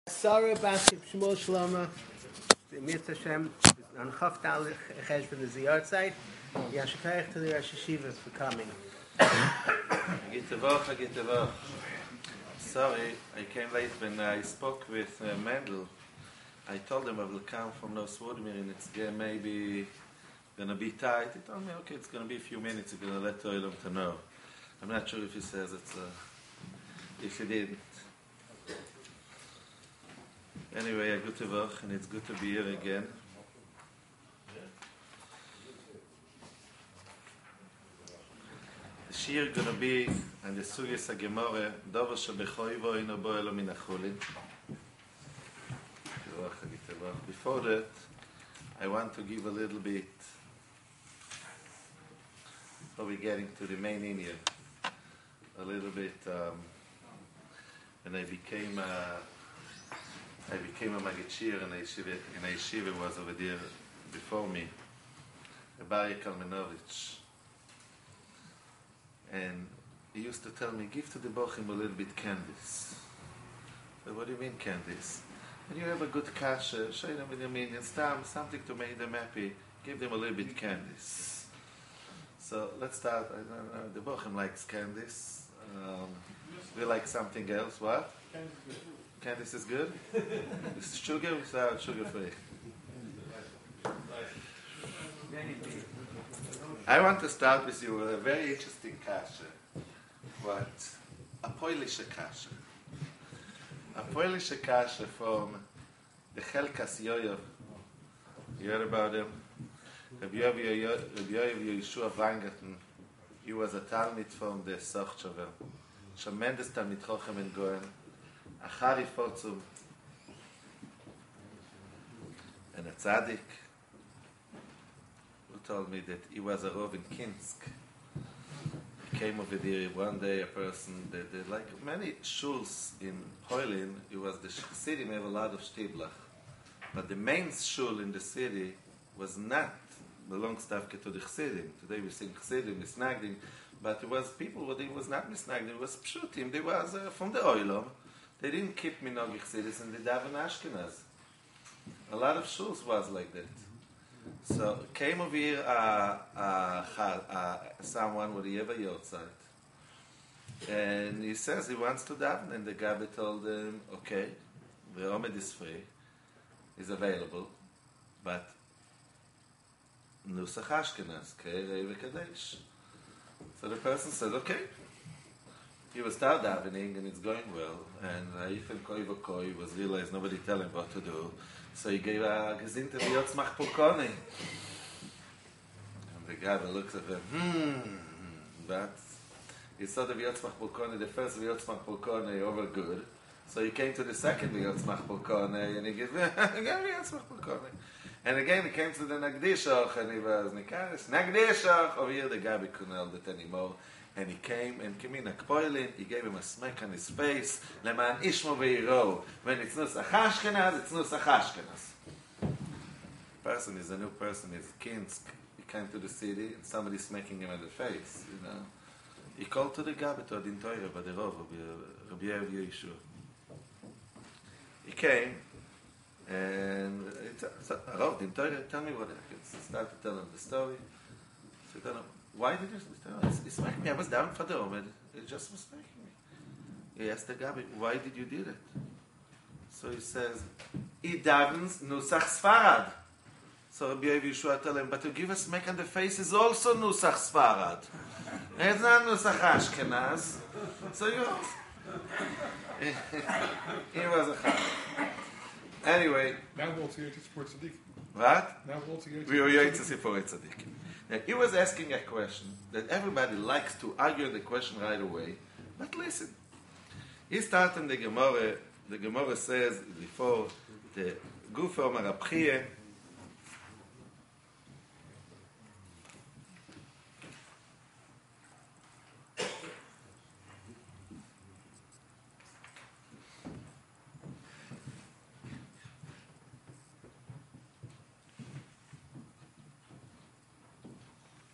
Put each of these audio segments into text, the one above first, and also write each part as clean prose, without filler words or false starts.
Sarah Basket Shmuel Shloma, Mir Hashem, on Chaf Tal Chesh from the Ziyar site. Yashikayach to the Rosh Hashiva for coming. Gitevach. Sorry, I came late when I spoke with Mendel. I told him I will come from Noswodmir and it's maybe gonna be tight. He told me, okay, it's gonna be a few minutes. You're gonna let Toilam to know. I'm not sure if he says it's if he didn't. Anyway, good to work, and it's good to be here again. The shir gonna be on the Sugis HaGemorah, Dover shebechoivo ino bo elo min hachulin. Before that, I want to give a little bit, before we getting to the main Indian, a little bit, when I became a Magachir and a yeshiva was over there before me, Barry Kalmanovich. And he used to tell me, give to the Bochim a little bit candies. So what do you mean candies? When you have a good kasha, show them in your minions, something to make them happy, give them a little bit candies. So let's start. I don't know, the Bochim likes candies. We like something else. What? Candice is good? Is sugar without sugar free? I want to start with you with a very interesting kasha. What? A Polish kasha. A Polish kasha from the Chelkas Yoyev. You heard about him? Rabbi Yoyev Yeshua Weingarten. He was a Talmid from the Sochchover. Tremendous Talmid Chochem and Goen. Achari Fotzum and a tzaddik who told me that he was a Rov in Kinsk. He came over there one day, a person that like many shuls in Hoylin, it was the city have a lot of shtiblach, but the main shul in the city was not belongs to the Chsidim. Today we sing Chsidim, Misnagdim, but it was people what it was not Misnagdim, it was Pshutim, they was from the Oilom. They didn't keep Minog Chassidus and they daven Ashkenaz. A lot of shuls was like that. So came over here someone with a Yeva Yotzeit. And he says he wants to daven. And the Gabbai told him, okay, the Omed is free, is available, but Nusach Ashkenaz, K'erei v'Kadesh. So the person said, okay. He was start davening and it's going well, and Even Koi V'Koi was realized nobody tell him what to do, so he gave a gezinte v'yotzmach pulkoni. And the guy looks at him, but he saw the v'yotzmach pulkoni, the first v'yotzmach pulkoni over good, so he came to the second v'yotzmach pulkoni, and he gave v'yotzmach pulkoni. And again he came to the Nagdishach, and he was Nikaris, Nagdishach! Over here the guy couldn't hold it anymore. And he came and came in a kpoilin, he gave him a smack on his face, leman ishmo ve'iro. When it's Nusach Ashkenaz, it's Nusach Ashkenaz. Person is a new person, is Kinsk. He came to the city and somebody smacking him in the face, you know. He called to the Gabbai to Adin Torah, but the Rov, Rabbi Yeshua. He came and Rov, Adin Torah, tell me what happened. He started to tell him the story. So tell him, why did he smack me? I was down for the Omed. He just was smacking me. He asked the Gabbai, why did you do that? So he says, he davens Nusach Sfarad. So Rabbi Yeshua tell him, but to give a smack on the face is also Nusach Sfarad. It's not Nusach Ashkenaz. So he was a chal. Anyway. Now we'll see it for Tzaddik. What? Now we'll see it. We are going to see for Tzaddik. Now, he was asking a question that everybody likes to argue the question right away, but listen. He started the Gemara says before the Gufa Omar Abchie,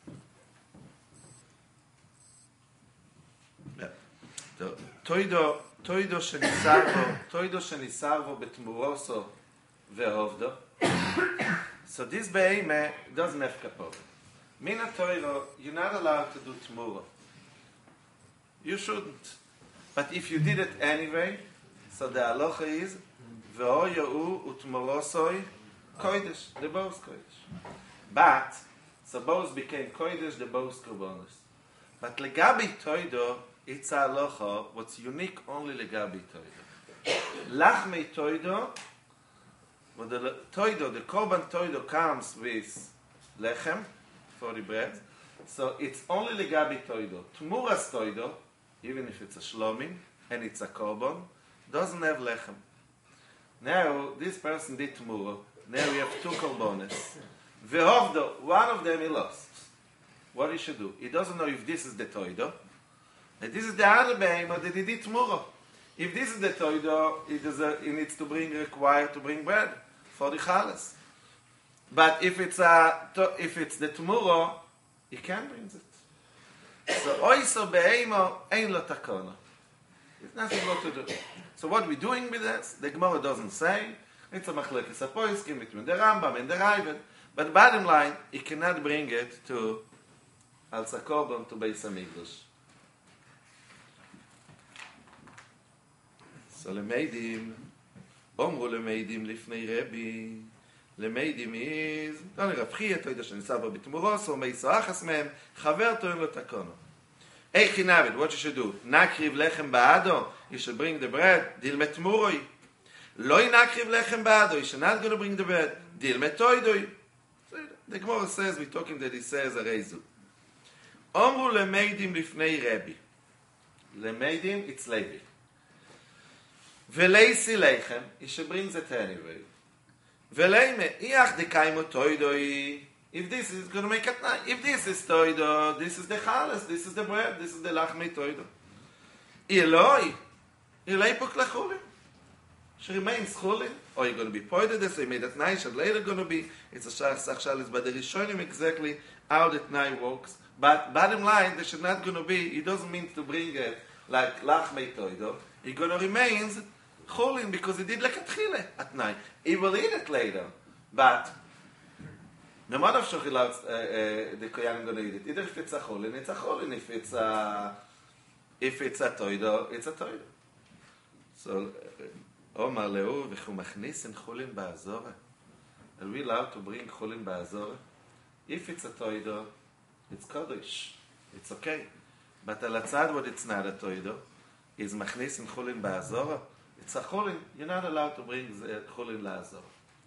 Toido toido shenisarvo betmuroso ve'ovdo. So this beime doesn't have kapov. Mina toiro, you're not allowed to do tmuro. You shouldn't. But if you did it anyway, so the halacha is ve'oyau utmurosoi kodesh, the both kodesh. But so both became kodesh, the both korbanos. But legabi toido, it's a halacha. What's unique only legabi toido. Lachmei toido, when the toido, the korban toido comes with lechem for the bread, so it's only legabi toido. Tmuras toido, even if it's a shlomim and it's a korban, doesn't have lechem. Now this person did tmuro. Now we have two korbanos. Ve'ovdo, one of them he lost. What he should do? He doesn't know if this is the toido, and this is the other behemoth that he did tmuro. If this is the toido, he needs to required to bring bread for the chalas. But if it's the tmuro, he can't bring it. So oiso behemoth ein lo takona. There's nothing what to do. So what are we doing with this? The Gemara doesn't say. It's a machlekes apoiskim between the Rambam and the Ravid. But bottom line, he cannot bring it to Al Sakorban to Beis Hamikdash. So lemeidim, omru lemeidim lifnei Rebbe. Lemeidim is, don't know, Rav Chia toida shenisava b'tmuros, or meiso achas mehem, chaver toim lo takono. Hey Chinavid, what you should do? Nakriv lechem ba'ado, you should bring the bread, dilmet tmuroi. Loi nakriv lechem ba'ado, you should not going to bring the bread, dilmet toidoi. The Gemara says, we're talking that he says areizu. Omru lemeidim lifnei Rebbe. Lemeidim, it's Levi. Veleisi lechem, you should bring that anyway. Veleime, iach dekaimo toidoi. If this is going to make it nice, if this is toido, this is the chalas, this is the bread, this is the lachmei toido. Eloi puk lechulin. She remains chulin. Or you're going to be poided this, so you made it nice, and later going to be, it's a shachalis, but the Rishonim exactly how the tnai works. But bottom line, there should not going to be, it doesn't mean to bring it like lachmei toido. It's going to remain chulin because he did like a tchile at night. He will eat it later, but no matter if the koyanim going to eat it. Either if it's a chulin, it's a chulin. If it's a toido, it's a toido. So, Omar Leu v'chu machnisin chulin ba'azora. Are we allowed to bring chulin ba'azora? If it's a toido, it's kodesh. It's okay. But al atzad, what it's not a toido, is machnisin chulin ba'azora. It's a chulin. You're not allowed to bring chulin la'azora.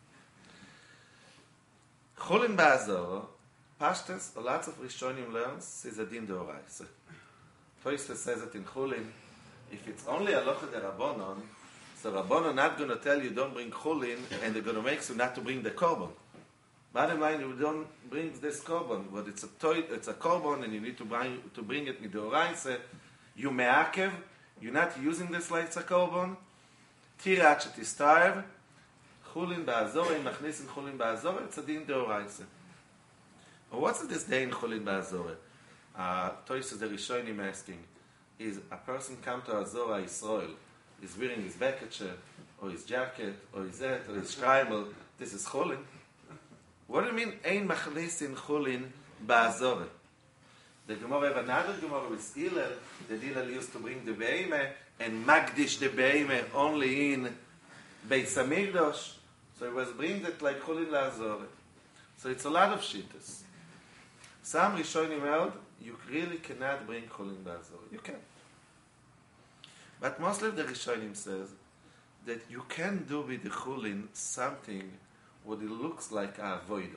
Chulin ba'azora, Pashtas, lots of Rishonim learns, is a din deoraisa. Toyster says it in chulin. If it's only halacha de Rabbanon, so Rabbanon not going to tell you don't bring chulin, and they're going to make you not to bring the korban. Bottom line, you don't bring this korban, but it's a korban, and you need to bring it midoraisa. You me'akev, you're not using this like a korban. Tirat shetistarv, chulin ba'azora, machnisin chulin ba'azora. It's a din deoraisa. Well, what's this day in chulin ba'azora? Toys the Rishonim asking, is a person come to Azora Yisrael, is wearing his bucket shirt, or his jacket, or his hat, or his shreimel, this is chulin? What do you mean, ein machnisin chulin ba'azora? The Gemara have another Gemara with Hillel, the Hillel used to bring the beime, and magdish the beime only in Beis Hamikdash, so he was bringing it like chulin la'azora. So it's a lot of shittas. Some Rishonim held, you really cannot bring chulin ba'azora. You can. But mostly the Rishonim says that you can do with the chulin something what it looks like a avoida.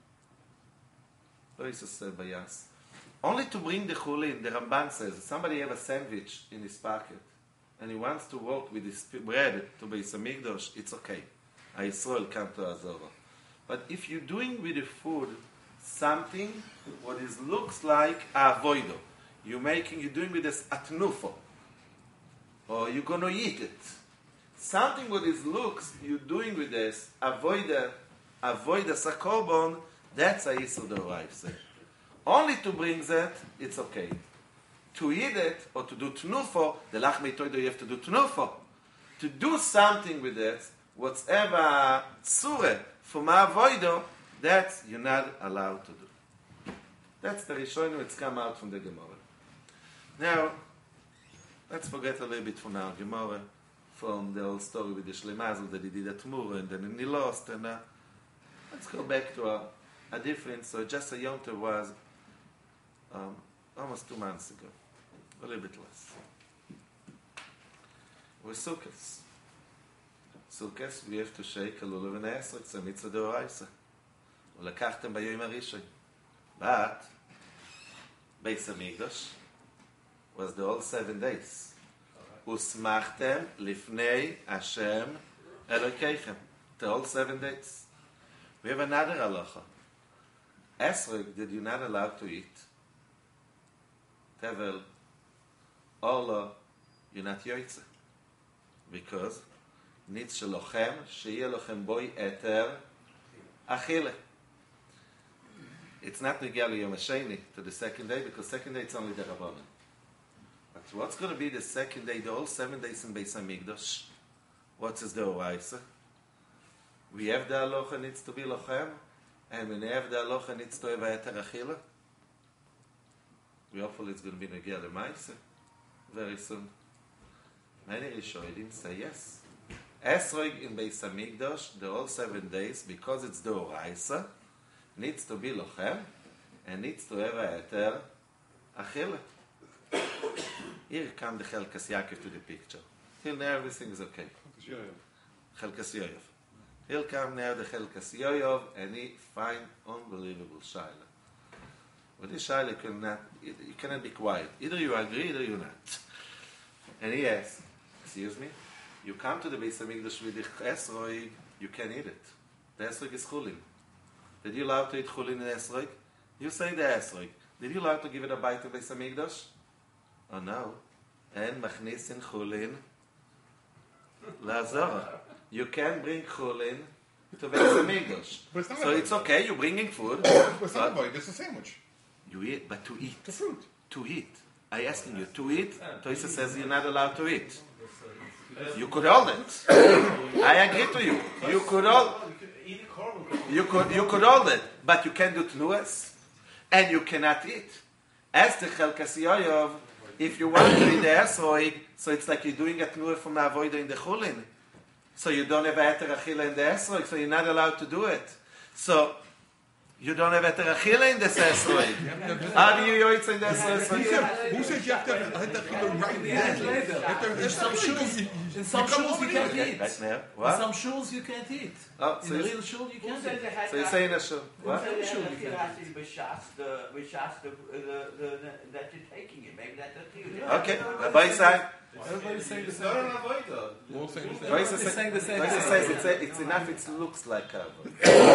Only to bring the chulin, the Ramban says, somebody have a sandwich in his pocket and he wants to walk with his bread to Beis Hamikdash, it's okay. A Yisrael come to Azora. But if you're doing with the food something what is looks like a avoida, you're doing with this atnufo, or you're going to eat it. Something what is looks, you're doing with this avoida sakorbon, that's a yisur d'oraisa. Only to bring that, it's okay. to eat it or to do tnufo, the lachmei toido you have to do tnufo. To do something with it, whatever tzure from avoido, that you're not allowed to do. That's the Rishonim, it's come out from the Gemara. Now, let's forget a little bit from our Gemara, from the old story with the Shleimazel that he did at Mura and then he lost, and let's go back to a difference. So just a Yom Tov was almost 2 months ago, a little bit less. With Sukkot. Sukkot, we have to shake a lulav and esrog, it's a mitzvah d'oraisa. ולקחתם ביום הראשון. But, Beis HaMikdash was the whole 7 days. וסמכתם לפני השם אלוקיכם. The whole 7 days. We have another halacha. Esrog, that you're not allowed to eat. Tevel, Ola, you're not yoitze. Because, nitz shelochem, sheyeh lochem boi eter achile. It's not Negia Yom HaSheni to the second day, because second day it's only the Rabbanan. But what's going to be the second day, the whole 7 days in Beis HaMikdash? What is the Oraisa? We have the halacha needs to be lochem, and when we have the halacha needs to have eter achile. We hopefully it's going to be Negia L'Maisa very soon. Many Rishonim say yes. Esrog in Beis HaMikdash, the whole 7 days, because it's the Oraisa, needs to be lochem, and needs to have a eter achile. Here come the Chelkas Yaakov to the picture. Till now everything is okay. Chelkas Yoyov. He'll come now the Chelkas Yoyov, and he find unbelievable shaila. With this shaila you cannot be quiet. Either you agree, either you not. And he asks, excuse me, you come to the Beis HaMikdash with the esrog, you can eat it. The esrog is chulin. Did you allow to eat chulin in esrog? You say the esrog. Did you allow to give it a bite to Beis HaMikdash? Oh no. And machnisin chulin lazara. You can bring chulin to Beis HaMikdash. So it's okay, you're bringing food. It's not a bite, it's a sandwich. You eat, but to eat. The fruit. To eat. I asking you, to eat? Toisa says you're not allowed to eat. You could hold it. I agree to you. You could hold. You could hold it, but you can't do tnuas, and you cannot eat. As the Chelkas Yoyov, if you want to eat the esrog, so it's like you're doing a tnuah from the avodah in the chulin. So you don't have eter achila in the esrog, so you're not allowed to do it. So you don't have eter achila in this esrog. How do you yoitz in the esrog? Who says you have to have eter achila right there? In some shuls you can't eat. Right now, In what? some shuls you can't eat. Oh, In so a you- real shul you can't eat. so you're saying a shul? What? That you're taking it. Maybe that's a theory. Okay, Rabbi side. Everybody's saying the It's same not thing. an avoider. We'll say the same. Toisa Everybody's saying the same says thing. it's enough. It looks like carbon.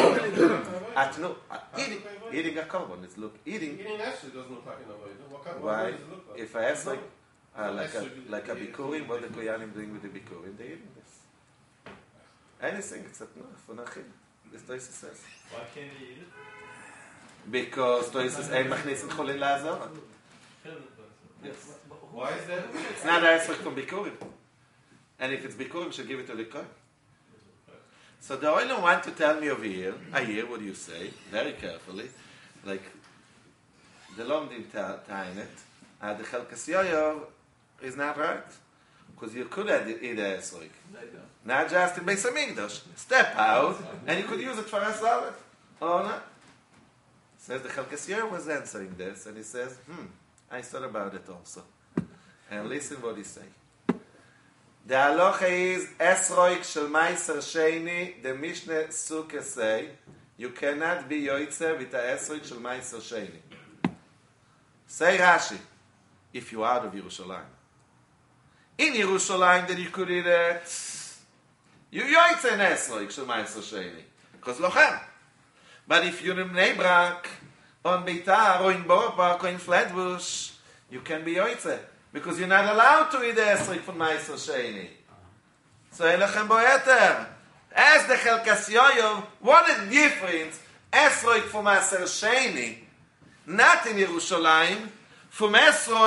Eating a carbon. It's look eating. Eating actually doesn't look like an avoider. What kind of Why? avoider does it look like? If I ask like a bikurim, what the koyanim doing with the bikurim? They eating this. Anything except no for nachim. This Toisa says. Why can't you eat it? Because Toisa says ein machnisin cholin la'azor. Yes. Why is that? It's not a esrog from bikurim. And if it's bikurim, should give it to the kohen. So the oilam want to tell me over here, I hear what you say, very carefully, like, the Lomdim Tainet, the Chelkas Yoyov is not right. Because you could eat the esrog. Not just in Beis HaMikdash. Step out, and you could use it for a salad. Oh, no. Says the Chelkas Yoyov was answering this, and he says, I thought about it also. And listen what he say. The halacha is esrog shel meiser sheni. The Mishnah Sukkah say you cannot be yoitzer with the esrog shel meiser sheni. Say Rashi, if you are out of Yerushalayim. In Yerushalayim, then you could eat it. You yoitzer in esrog shel meiser sheni because lochem. But if you're in Bnei Brak, on Beitar, or in Borough Park, or in Flatbush, you can be yoitzer. Because you're not allowed to eat the esrog from Meiser Sheni. So elechem bo eter. As the Chelkas Yoyov, what is the difference? Esrog from Meiser Sheni, not in Yerushalayim, from esrog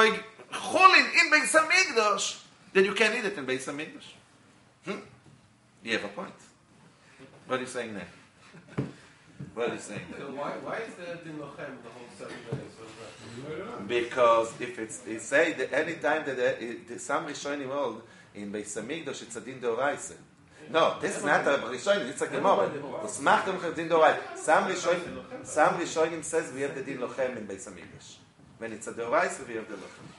chulin in Beis Hamikdash, then you can't eat it in Beis Hamikdash. You have a point. What are you saying there? What are you saying there? So why is the din lochem the whole 7 days? What is that? Because if it say that any time that some Rishonim hold in Beis Hamikdash, it's a din d'oraisa. No, this is not a Rishonim, it's a Gemara. It's machtem din d'oraisa. Some Rishonim says we have the din lochem in Beis Hamikdash. When it's a d'oraisa, we have the lochem.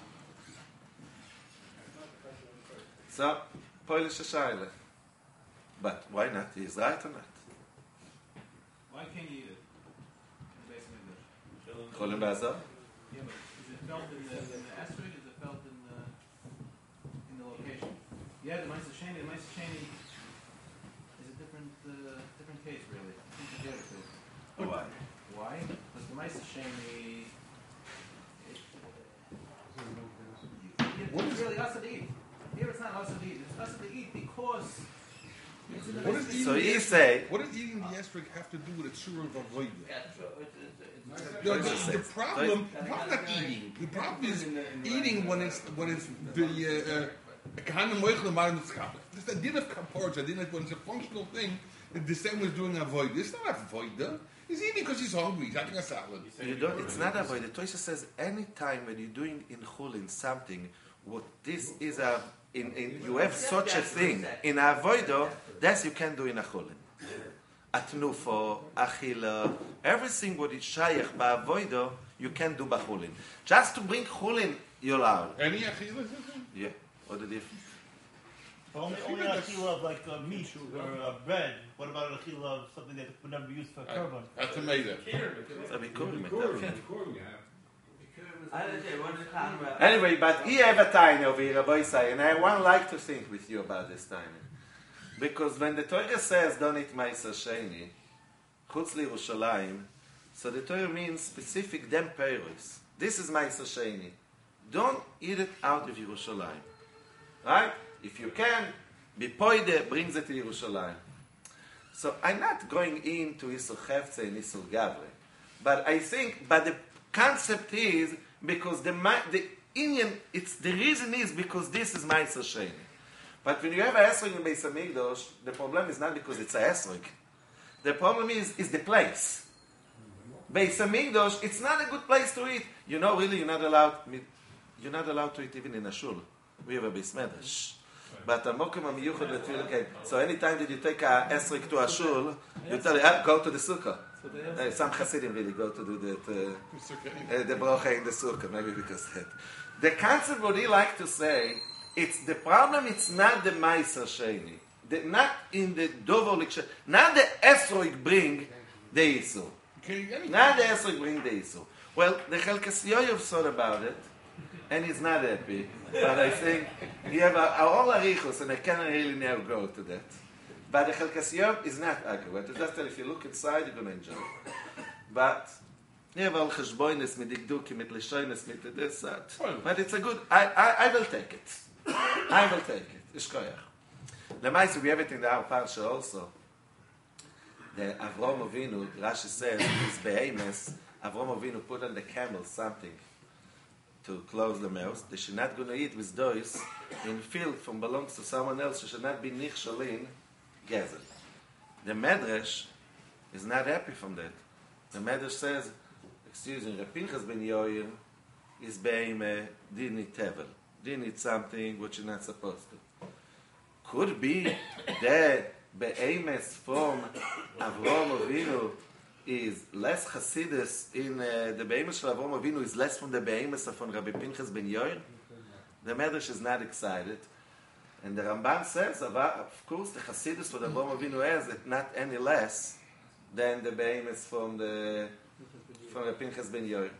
So, Polish Shaila. But why not? He is right or not? Why can't you eat it? In Beis Hamikdash? Cholim Bazar? Yeah, but is it felt in the esrog? Is it felt in the location? Yeah, the Ma'aser Sheni. The Ma'aser Sheni is a different case, really. I think you get it. Why? Why? Because the Ma'aser Sheni, it's really us to eat. Here it's not us to eat. It's us to eat because it's in the What Ma'aser is eating So the you esrog- say- What does eating the esrog have to do with a tzura of avodah? It's The problem not eating. The problem is eating when it's the kind of moichel mar in the skap. It's a din of kapor. I didn't when it's a functional thing. The same as doing avodah. It's not avodah. He's eating because he's hungry. He's having a salad. You don't, it's not avoid. The Tosha says any time when you're doing in chulin something, what this is you have such a thing in avoido, that's you can do in a chulin. Atnufo, achila, everything what is shayach ba'avoido, you can do b'chulin. Just to bring chulin, you're allowed. Any achila? Yeah. What the difference? Only a achila of like meat or bread. What about an achila of something that would never be used for korban? A tomato. So we call him I don't know, what is it talking about? Anyway, but he have a tiny over here, Rabbi Isai, and I want like to think with you about this tiny. Because when the Torah says, don't eat Ma'aser Sheni, Chutz L'Yerushalayim, so the Torah means specific dem peiros. This is Ma'aser Sheni. Don't eat it out of Yerushalayim. Right? If you can, Bipoide brings it to Yerushalayim. So I'm not going into Isur Chefze and Isur Gavre. But I think, but the concept is, because the Indian, the reason is because this is Ma'aser Sheni. But when you have a esrog in Beis Hamikdash, the problem is not because it's a esrog. The problem is the place. Beis Hamikdash, it's not a good place to eat. You know, really, you're not allowed to eat even in a shul. We have a Beis Medrash. But a mokum amiyuchad letfil came. So anytime that you take a esrog to a shul, you tell it, go to the sukkah. Some Hasidim really go to do that, the brocha in the sukkah, maybe because that. The concept what he like to say, it's the problem. It's not the Ma'aser Sheni, not in the dovo liksha, not the esrog bring the isur, not the esrog bring the isur. Well, the Chelkas Yoyev thought about it, and he's not happy. But I think you have all arichos, and I cannot really now go to that. But the Chelkas Yoyev is not accurate. It's just that if you look inside, you're going to enjoy it. But you have all cheshboines, mit dikdukim, mit leshoines, mit this, that. But it's a good. I will take it. I will take it. Ishkoyach. Lemaisa, we have it in our parsha also. The Avram Avinu, Rashi says, his behemoth, Avram Avinu put on the camel something to close the mouth. They should not going to eat with those in field from belongs to someone else. They should not be nichshalin gezel. The Medrash is not happy from that. The Medrash says, excuse me, Pinchas ben Yoyer is behemoth, didn't eat tevel. Didn't eat something which you're not supposed to. Could be that be'emes from Avram Avinu is less Hasidus in the be'emes of Avram Avinu is less from the be'emes of Rabbi Pinchas ben Yoyer. The Medrash is not excited. And the Ramban says, of course, the Hasidus what Avram Avinu has is not any less than the be'emes from Rabbi Pinchas ben Yoyer.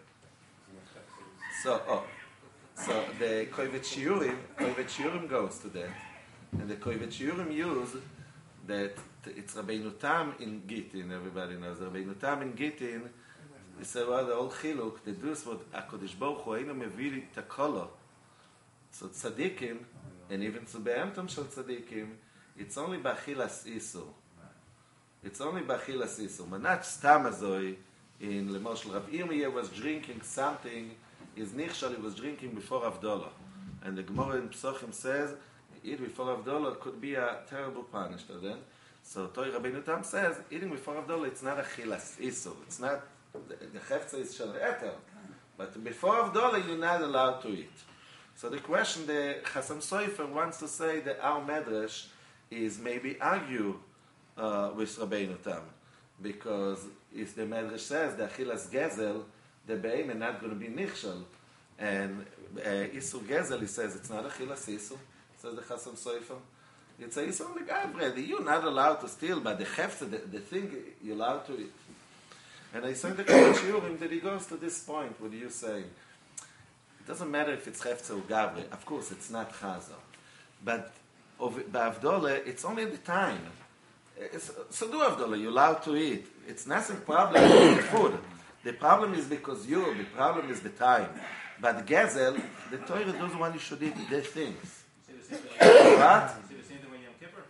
So the Kovet Shiurim goes to that. And the Kovet Shiurim use that it's Rabbeinu Tam in Gittin, everybody knows Rabbeinu Tam in Gittin. He said, well, the old Chiluk, the dus what HaKadosh Baruch Hu Eino Mevili Takolo. So Tzadikim, and even to Be'emtom Shel Tzadikim, it's only B'achilas Isur. It's only B'achilas Isur. Manach Stam Azoi, in Lemoshel Rav Yirmiyah was drinking something is nichshal, he was drinking before Avdollah. And the Gemara in Psochim says, eat before Avdollah could be a terrible punishment then. So Torah Rabbeinu Tam says, eating before Avdollah, it's not a chilas isur. It's not, the chefza is shel eter. But before Avdollah, you're not allowed to eat. So the question, the Chasam Sofer wants to say that our medrash is maybe argue with Rabbeinu Tam. Because if the medrash says the achilas gezel, the be'em are not going to be nichshal. And isur gezel, he says, it's not achilas isur, says the Chasam Sofer. It's a isur legavre. You're not allowed to steal, but the hefta, the thing, you're allowed to eat. And I said the Shiurim that he goes to this point, what you saying. It doesn't matter if it's hefta or gavre. Of course, it's not chaza. But by Avdollah, it's only the time. So do Avdollah, you're allowed to eat. It's nothing problem with the food. The problem is because the problem is the time. But Gezel, the Torah doesn't want you should eat the things. You say the same thing. What? You say the same thing when Yom Kippur?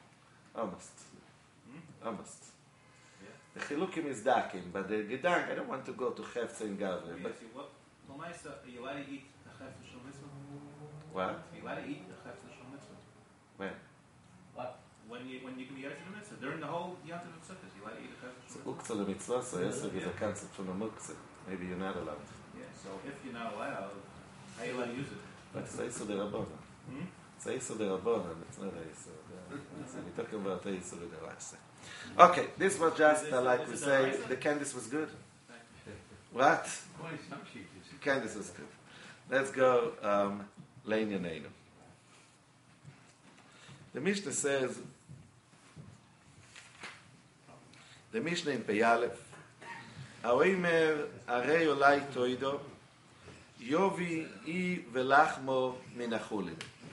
Almost. The chilukim is dakim, but the gedank, I don't want to go to Hefza and Gavre. Let me But ask you, what, Lamaisa, are you allowed to eat a chefza shel mitzvah? what? Are you allowed to eat a chefza shel mitzvah? When? When you can be yotze the mitzvah? During the whole yontiv of Sukkot, you allowed to eat a chefza So shel mitzvah? uktzah mitzvah, so Yosef is a concept from the muktzah. Maybe you're not allowed. Yeah, so if you're not allowed, how are you allowed to use it? But it's Eiso de Rabbanan. It's Eiso de Rabbanan, it's not Eiso. We're talking about Eiso de Raisa. Okay, this was just like we say, the Candice was good. What? Candice was good. Let's go, Lein Yaneinu. The Mishnah says, the Mishnah in Peyalef, Aoimer arei olai toido, yovi I velachmo minachulin.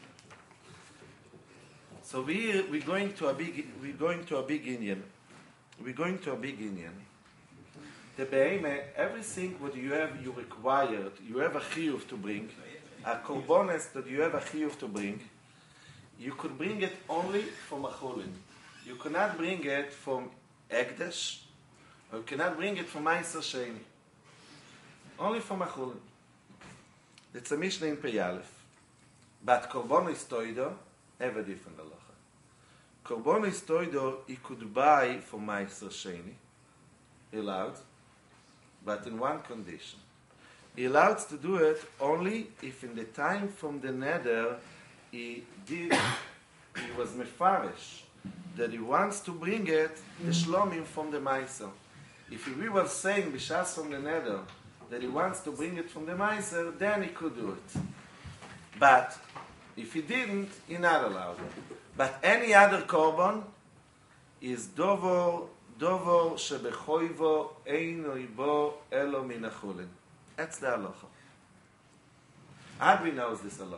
So we're going to a big Indian. We're going to a big Indian. The beime, everything what you have required, you have a chiyuv to bring, a korbanos that you have a chiyuv to bring, you could bring it only from a chulin. You cannot bring it from Ekdesh, or you cannot bring it from Meiser Sheni. Only from a chulin. It's a Mishnah in Peyalef. But korbanos toido have a different halacha. Korbanos toido he could buy from Meiser Sheni. He allowed, but in one condition. He allowed to do it only if in the time from the neder he was mefarish, that he wants to bring it, the shlomim from the Meiser. If we were saying b'shas from the neder, that he wants to bring it from the Meiser, then he could do it. But if he didn't, he's not allowed. But any other korban is dovo shebechoivo eino ibo elo min achulin. That's the halacha. How do we know this halacha?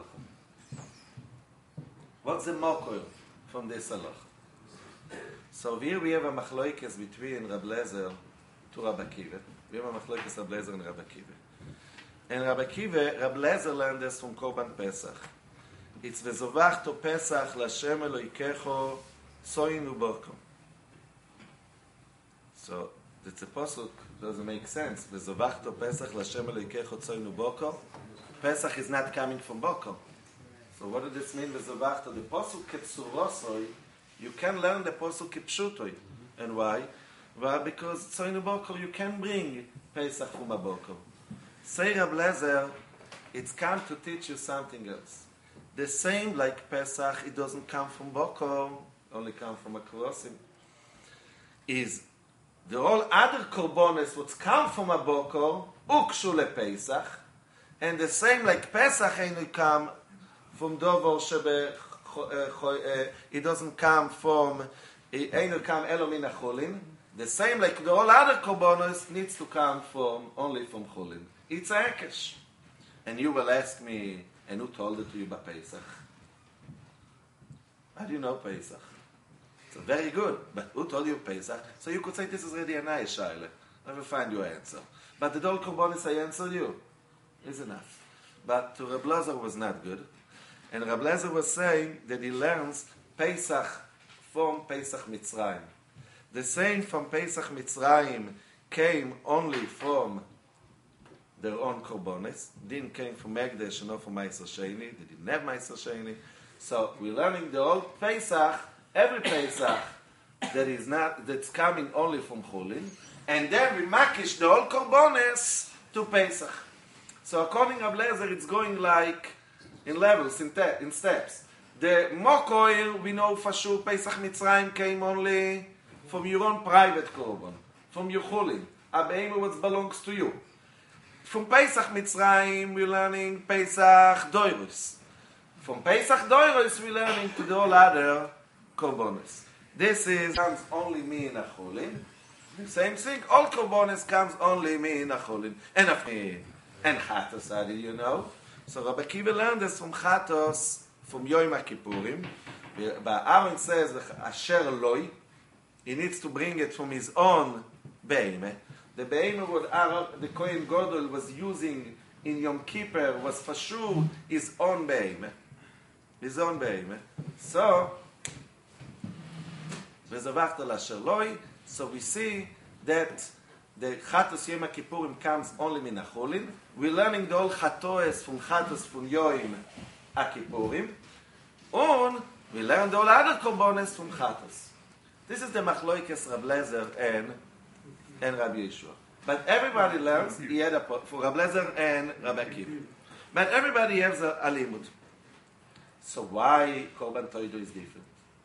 What's the mokor from this halacha? So here we have a machloikes between Rab Lezer to Rab Akiva. We have a machloikes Rab Lezer and Rab Akiva. And Rab Akiva, Rab Lezer learned this from Korban Pesach. It's vezovachto Pesach l'Hashem Eloikecho soinu boko. So it's a pasuk doesn't make sense. Vezovachto Pesach l'Hashem Eloikecho soinu boko. Pesach is not coming from boko. So what does this mean? Vezovachto the pasuk ketsurosoi. You can learn the pasuk kipshutoi. And why? Well, because soinu boko you can bring Pesach from a boko. Say Rab Lezer, it's come to teach you something else. The same like Pesach, it doesn't come from Boko, only come from a Kurosim. Is the all other korbanos which come from a Boko, ukshu lePesach, and the same like Pesach ain't come from Dovo shebe, it doesn't come from, it ain't come elo min achulin. The same like the all other korbanos needs to come from only from chulin. It's a hekesh. And you will ask me, and who told it to you about Pesach? How do you know Pesach? So very good, but who told you Pesach? So you could say this is already a nice shaila. I will find your answer. But the Dol Korbanos I answered you is enough. But to Rab Lezer was not good. And Rab Lezer was saying that he learns Pesach from Pesach Mitzrayim. The same from Pesach Mitzrayim came only from their own korbanos. Din came from Megdesh and not from Meiser Sheni. They didn't have Meiser Sheni. So we're learning the whole Pesach, every Pesach that's coming only from Chulin, and then we makish the whole korbanos to Pesach. So according to Ablezer, it's going like in levels, in steps. The Mokoil, we know for sure Pesach Mitzrayim came only from your own private korban, from your Chulin. Abeim what belongs to you. From Pesach Mitzrayim, we're learning Pesach Doirus. From Pesach Doirus, we're learning to the all other korbanos. This comes only me in a Chulin. Same thing, all korbanos comes only me in a Chulin. And Chatos, how do you know? So Rabbi Akiva learned this from Chatos, from Yom HaKippurim. But Aaron says, Asher Loi, he needs to bring it from his own beime. The beime what Aaron, the Kohen Gadol was using in Yom Kippur was for sure his own beime. His own beime. So, V'zavachta Asher Loi, so we see that the Chatos Yom HaKippurim comes only min HaChulin. We're learning the whole Chatoes from Chatos from Yom HaKippurim. And we learn the whole other korbanos from Chatos. This is the Machloikes Rab Lezer and Rabbi Yeshua. But everybody learns, he had for Rab Lezer and Rabbi Akiva. But everybody has a limud. So why Korban Toido is different?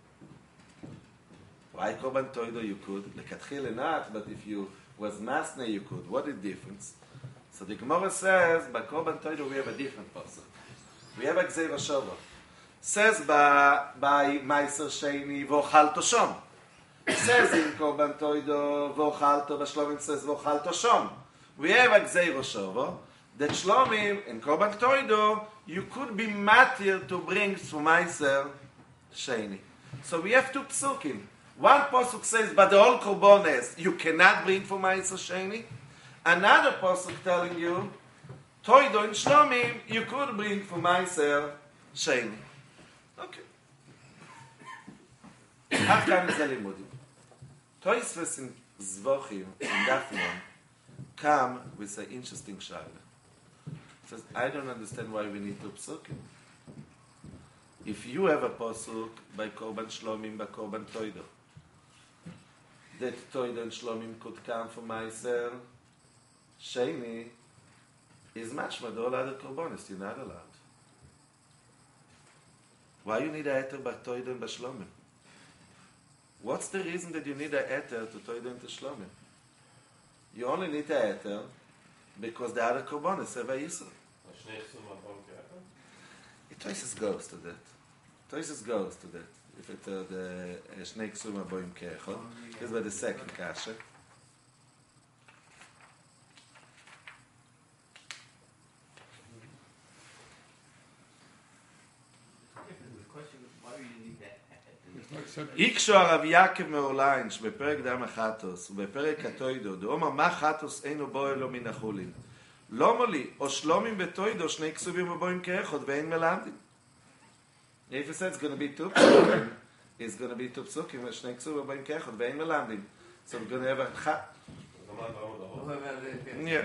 Why Korban Toido you could? Lekatchile not, but if you was Masne you could. What is the difference? So the Gemara says, by Korban Toido we have a different person. We have a Gzeir HaShova. Says by Meiser Sheni V'ochalto Shom. Says in Korban Toido V'ochalto, V'shlomim says V'ochalto Shom. We have a Gzeir HaShova that Shlomim in Korban Toido you could be matir to bring to Meiser Sheni. So we have two psukim. One pasuk says, but the whole korbanos you cannot bring for Meiser Sheni. Another pasuk telling you, Toido and Shlomim you could bring for Meiser Sheni. Okay. How come is the limudim? Toisves in Zvochim in Dafnon come with an interesting shaila. It says, I don't understand why we need to psukim. If you have a pasuk by Korban Shlomim, by Korban Toido, that Toido and Shlomim could come from Meiser Sheni, is mashma the all other korbanos you're not allowed. Why you need a eter by Toido and by Shlomim? What's the reason that you need a eter to Toido and to Shlomim? You only need a eter because the other korbanos have a yisur. Toises goes to that. Toises goes to that. If it's the Shnei Ksuma Boim Kechot, this is by the second kasha. Iksho Rav Yaakov Me'olain שבפרק דם החטוס ובפרק הטוידו דאמר מה חטוס אינו בו אלו מן החולין לא מולי או שלומים בטוידו שני כסובים ובוים כאחד ואין מלמדים. If it says it's going to be two psukim, it's going to be two psukim with שני כסובים ובוים כאחד ואין מלמדים. So we're going to have a chat. Yeah.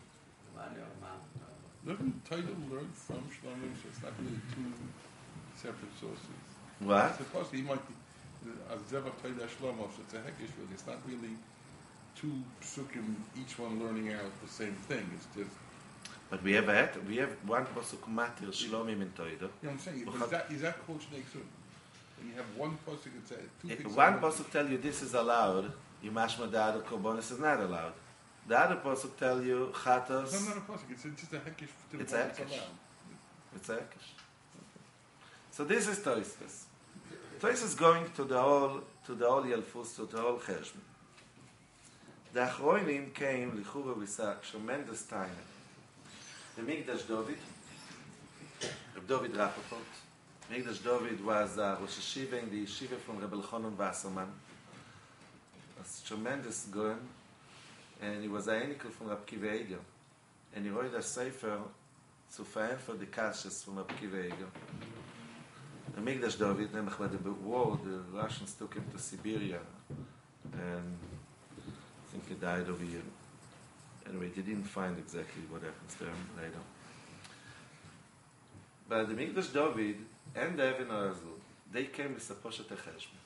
Doesn't Toido learn from Shlomim, so it's not really two separate sources? What? Supposedly he might be as Zevach Toido Shlomo, so it's a heck issue. It's not really two psukim, each one learning out the same thing. It's just. But we have one pasuk matir Shlomim in Toido. You know what I'm saying? But is that called Shnei Ksum? When you have one pasuk, it's two If things. one pasuk tell you this is allowed, you mashma the other korbanos is not allowed. The other pasuk tell you chatos. It's not a pasuk. It's just a heckish to the It's one a that's heckish. allowed. It's Ekesh. So this is Toisves. Toisves is going to the whole Yelfus, to the whole Cheshbon. The Achroinim came Lichura with a tremendous time. The Migdash David, David Rappaport. Migdash David was Rosh Hashiva in the Yeshiva from Rebbe Elchanan Wasserman. Was tremendous Goen, and he was a Einikel from Rab Kiva Eger. And he wrote a sefer zu verämpfen die Kashes from Rab Kiva Eger. The Migdash David, nämlich by the war, the Russians took him to Siberia, and I think he died over here. Anyway, they didn't find exactly what happens there later. But the Mikdash David and the Even Hazel, they came with a Poshet HaCheshbon.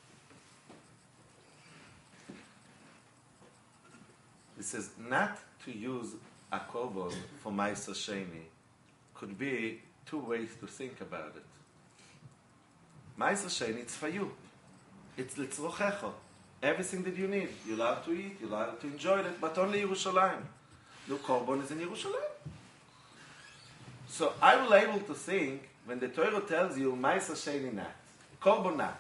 This is not to use a korban for Ma'aser Sheni. Could be two ways to think about it. Ma'aser Sheni, it's for you. It's litzrochecha. Everything that you need. You love to eat, you love to enjoy it, but only Yerushalayim. The korban is in Yerushalayim. So I will able to think when the Torah tells you Ma'aser Sheni not, korban not.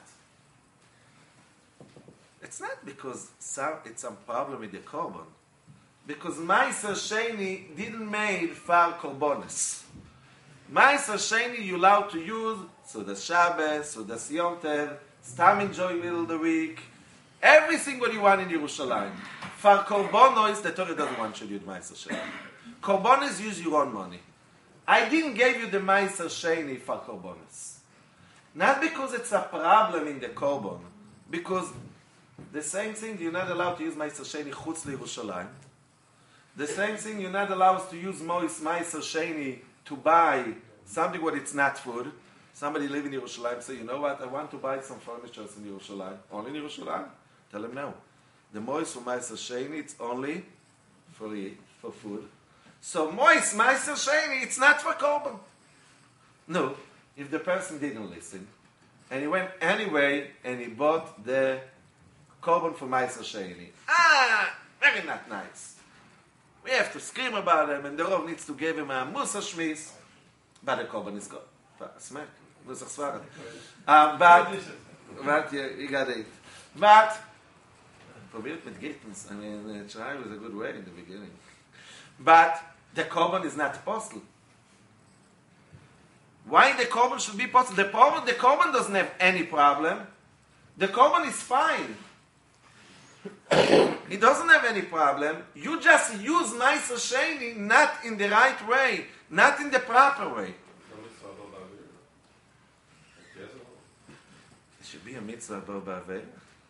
It's not because it's some problem with the korban. Because Ma'aser Sheni didn't made for korbanos. Ma'aser Sheni you allowed to use so the Shabbos, so the Yom Tov, Stam enjoy middle of the week, everything what you want in Yerushalayim. For korbanos, the Torah doesn't want you to use Ma'aser Sheni. Korbanos use your own money. I didn't give you the Ma'aser Sheni for korbanos. Not because it's a problem in the korban, because the same thing you're not allowed to use Ma'aser Sheni chutz Yerushalayim. The same thing you're not allowed to use Ma'aser Sheni to buy something what it's not food. Somebody live in Yerushalayim say, you know what, I want to buy some furniture in Yerushalayim. Only in Yerushalayim? Tell him no. The moist for Ma'aser Sheni, it's only for food. So moist Ma'aser Sheni, it's not for korban. No, if the person didn't listen, and he went anyway, and he bought the korban for Ma'aser Sheni. Very not nice. We have to scream about him, and the Rov needs to give him a Musa Shmis, but the korban is gone. Smack. Musa Svarad. But you got it. But, probiert mit Gittens. I mean, try was a good way in the beginning. But, the korban is not possible. Why the korban should be possible? The korban doesn't have any problem. The korban is fine. He doesn't have any problem. You just use Ma'aser Sheni not in the right way, not in the proper way. It should be a mitzvah bo ba'avera.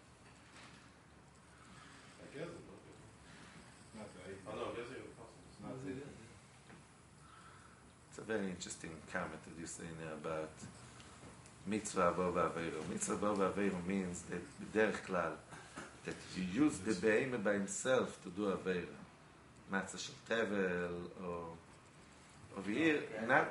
It's a very interesting comment that you say now about mitzvah bo ba'avera. Mitzvah bo ba'avera means that b'derech klal, that you use the be'ema by himself to do Aveira. Matzah shel tevel, or over here, not...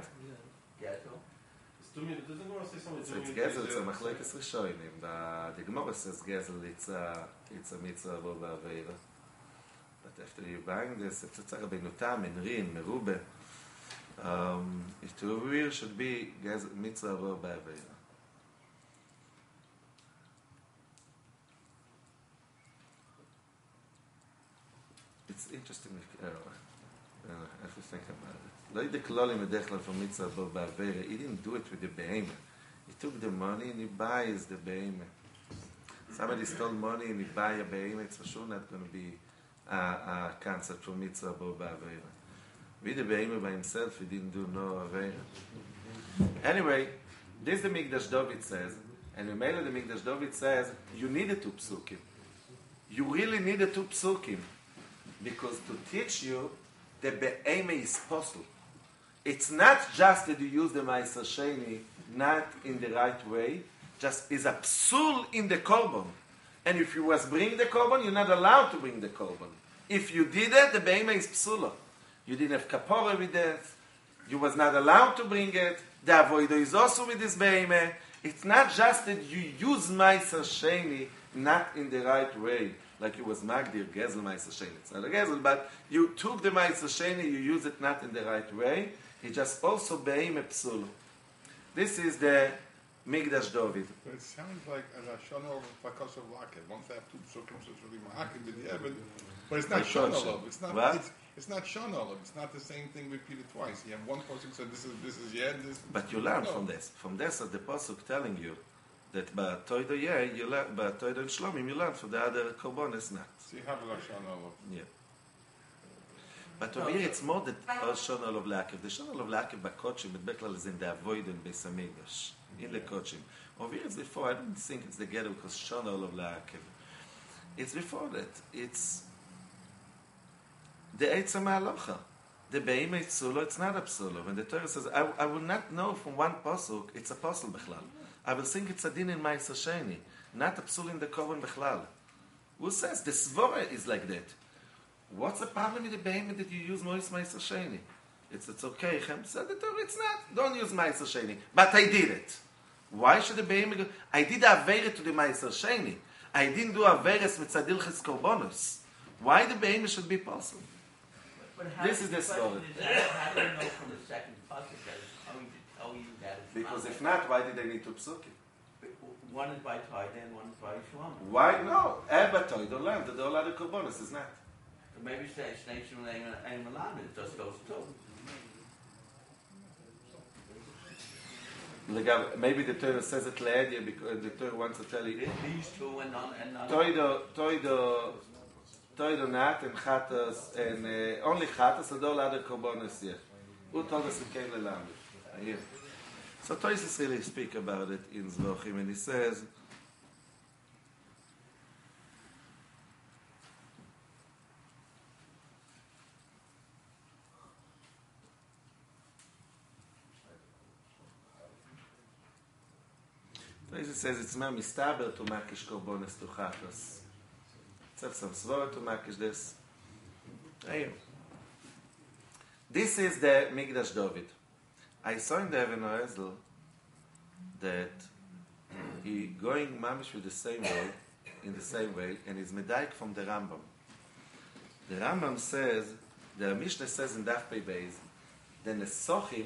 So it's gezel, it's a machlekes rishonim. The Gemara says gezel, it's a mitzvah bo ba'aveira. But after you're buying this, it's a tzara beinutam, menrin, merube. To Aveira should be gezel, mitzvah bo ba'aveira. It's interesting. I have to think about it. Like the klolim edechla for mitzvah bo ba'avera, he didn't do it with the behemoth. He took the money and he buys the behemoth. Somebody stole money and he buy a behemoth. It's for sure not going to be a concept for mitzvah bo ba'avera. With the behemoth by himself, he didn't do no avera. Anyway, this the Mikdash David says, and the Mele the Mikdash David says, you needed two psukim. You really needed two psukim. Because to teach you the be'ema is possible. It's not just that you use the Ma'aser Sheni not in the right way, just is a psul in the korban. And if you was bring the korban, you're not allowed to bring the korban. If you did it, the be'ema is psula. You didn't have kapora with it. You was not allowed to bring it. The avoido is also with this be'ema. It's not just that you use Ma'aser Sheni not in the right way. Like it was Magdir, Gezel Ma'aser Sheni. It's not a Gezel, but you took the Ma'aser Sheni, you use it not in the right way. It just also be'ema psul. This is the Mikdash David. But it sounds like a Lashon of Fakas of Lakev. Once they have two psukim, so it's really Ma'akim with the Eben. But it's not Shon Olav. It's not. What? It's not Shon Olav. It's not the same thing repeated twice. You have one pasuk said this is yeah, this. But you learn from this. From this, the pasuk telling you that Ba'atoido Yeh, you learn Ba'atoido and Shlomim, you learn from the other korbanos not. So you have a Lashon Olav. Yeah. But over here it's more than Shon Olav La'akev. The Shon Olav La'akev b'Kochim, it beklal is in the avoid in Beis Hamikdash, in the Kochim. Over here it's before. I don't think it's the Geder because Shon Olav La'akev. It's before that. It's the Eitzah Ma'alocha. The Be'im is Psulo, it's not a Psulo. When the Torah says, I will not know from one Pasuk, it's a Pasuk Bechlal. I will think it's a din in Ma'aser Sheni, not a Psul in the Korban Bechlal. Who says the Svora is like that? What's the problem with the Be'im that you use Mois Ma'aser Sheni? It's okay. Chem said the Torah, it's not. Don't use Ma'aser Sheni. But I did it. Why should the Be'im go? I did Averet to the Ma'aser Sheni. I didn't do Averes Mitzadilches Korbanos. Why the Be'im should be possible? But how This is the question story. How do you know from the second pasuk that it's going to tell you that it's Because not? if not, why did they need two psukim? One is by Toida and one is by Shlomo. Why? No. Eba Toido Lev, the Dollar of Korbanos is not. So maybe it's nation and Milan, it just goes to. Maybe the Torah says it later because the Torah wants to tell you These two and none and none. Toido not and Chatas and only Chatas the Dollar of Korbanos here. Who told us it came to here? So Toisus really speak about it in Zvochim, and he says, Toisus says it's ma mistaber to makish korbones to chatas. It's have some svara to makish this. This is the Migdash David. I saw in the Even Oezel that he going mamish with the same way, in the same way, and is medaik from the Rambam. The Rambam says, the Mishnah says in Daf Pei Beis, the Nesochim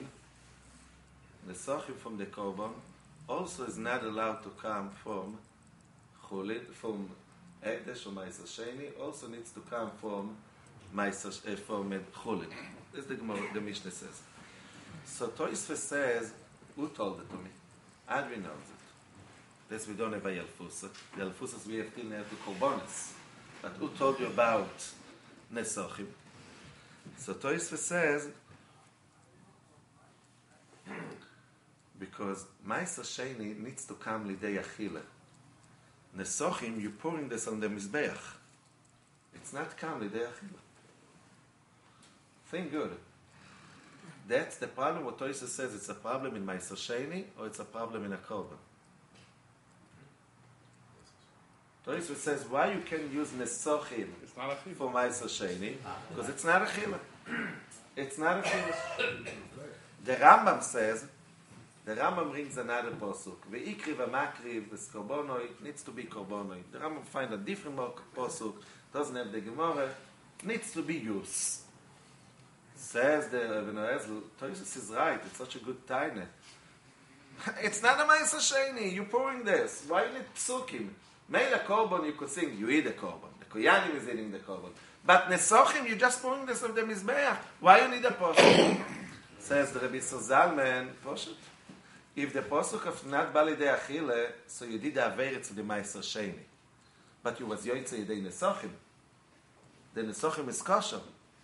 from the Korban, also is not allowed to come from Chulin, from Ekdesh or Ma'aser Sheni, also needs to come from Chulin. This is the Mishnah says. So Toisva says, who told it to me? Adri knows it. This we don't have a Yelfusa. The Yelfusas we have till now to Korbanos. But who told you about Nesochim? So Toisva says, because Ma'aser Sheni needs to come Lidei Achila. Nesochim, you're pouring this on the Mizbeach. It's not come Lidei Achila. Think good. That's the problem. What Toysa says, it's a problem in Ma'aser Sheni or it's a problem in a Korban. Toysa says, why you can use Nesochim for Ma'aser Sheni? Because it's not a Chila. It's not a Chila. The Rambam says, the Rambam brings another posuk. Ve'ikriv ha'makriv, the Korbonoi, needs to be Korbonoi. The Rambam find a different posuk, doesn't have the Gemara, needs to be used. Says the Even Oezel, Toysus is right, it's such a good taina. It's not a Ma'aser Sheni, you're pouring this. Why you need psukim? Meila Korban, you could sing, you eat the Korban. The Koyanim is eating the Korban. But Nesochim, you're just pouring this of the Mizbeach. Why you need a posuk? Says the Rabbi Zalman, posuk. If the posuk of not Balidei Achille, so you did the Averetz of the Ma'aser Sheni. But you was Yoitze Yidei Nesochim. The Nesochim is kosher.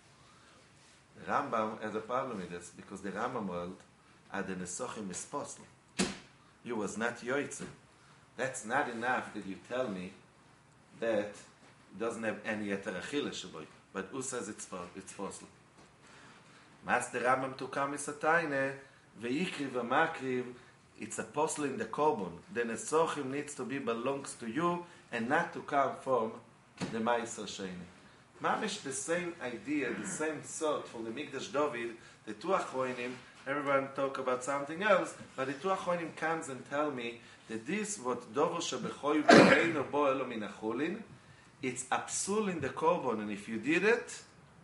The Rambam has a problem with this, because the Rambam world at the Nesochim is possible. You was not Yoitze. That's not enough that you tell me that it doesn't have any Yeter Achille Shaboy. But who says it's possible? Master Rambam to come is a taine, Ve'ikriv ha'makriv, it's a postle in the Korban. The Nesochim needs to be belongs to you and not to come from the Ma'aser Sheni. Mamish the same idea, the same thought from the Migdash David, the two Achronim, everyone talk about something else, but the two Achronim comes and tell me that this what Dovo shebechoyu b'reinu bo elo min achulin, it's absul in the Korban, and if you did it,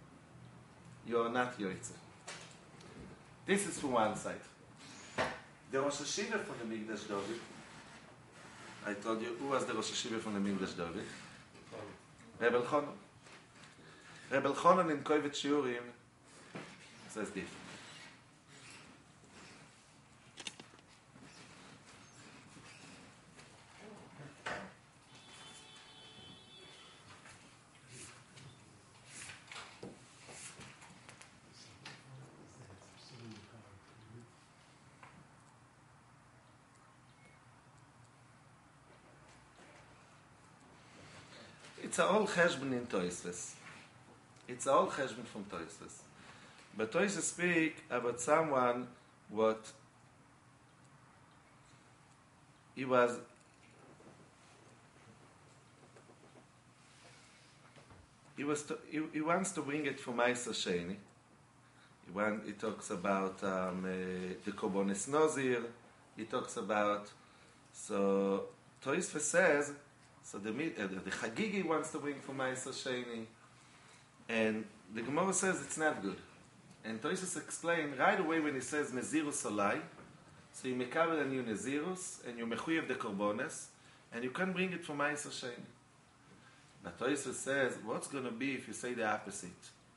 you are not Yoitze. This is from one side. The Rosh Hashiva from the Migdash David, I told you, who was the Rosh Hashiva from the Migdash David? Reb Elchanan. Reb Elchanan in Kovet Shiurim says different. It's a whole cheshbon in Toisves. It's all cheshbon from Tosfos. But Tosfos speak about someone what he was. He wants to bring it from Ma'aser Sheni. He talks about the Korbanos Nozir. He talks about, so Tosfos says, so the Chagigi wants to bring from Ma'aser Sheni, and the Gemara says it's not good. And Tosfos explained right away when he says Nezirus Olai, so you mekavel a new Nezirus, and you mechuyev the Korbanos, and you can bring it from Ma'aser Sheni. But Tosfos says, what's going to be if you say the opposite?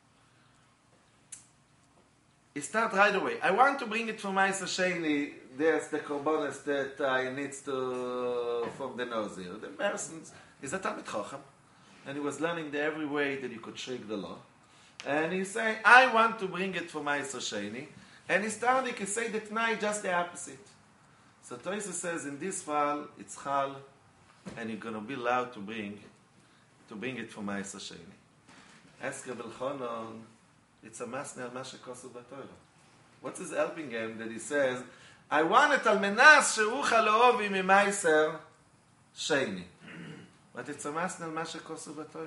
It starts right away. I want to bring it from Ma'aser Sheni. There's the Korbanos that I need to from the Nazir. The person is a Talmid Chacham, and he was learning the every way that you could shake the law. And he's saying, I want to bring it from Ma'aser Sheni. And he started to say that now just the opposite. So Tosfos says, in this fall, it's Chal, and you're going to be allowed to bring it from Ma'aser Sheni. Ask Reb Elchanan, it's a masne al mashe kosu b'Torah. What is helping him that he says, I want it al menas she'ucha le'ovi mi Ma'aser Sheni. But it's a masne al mashe kosu b'Torah.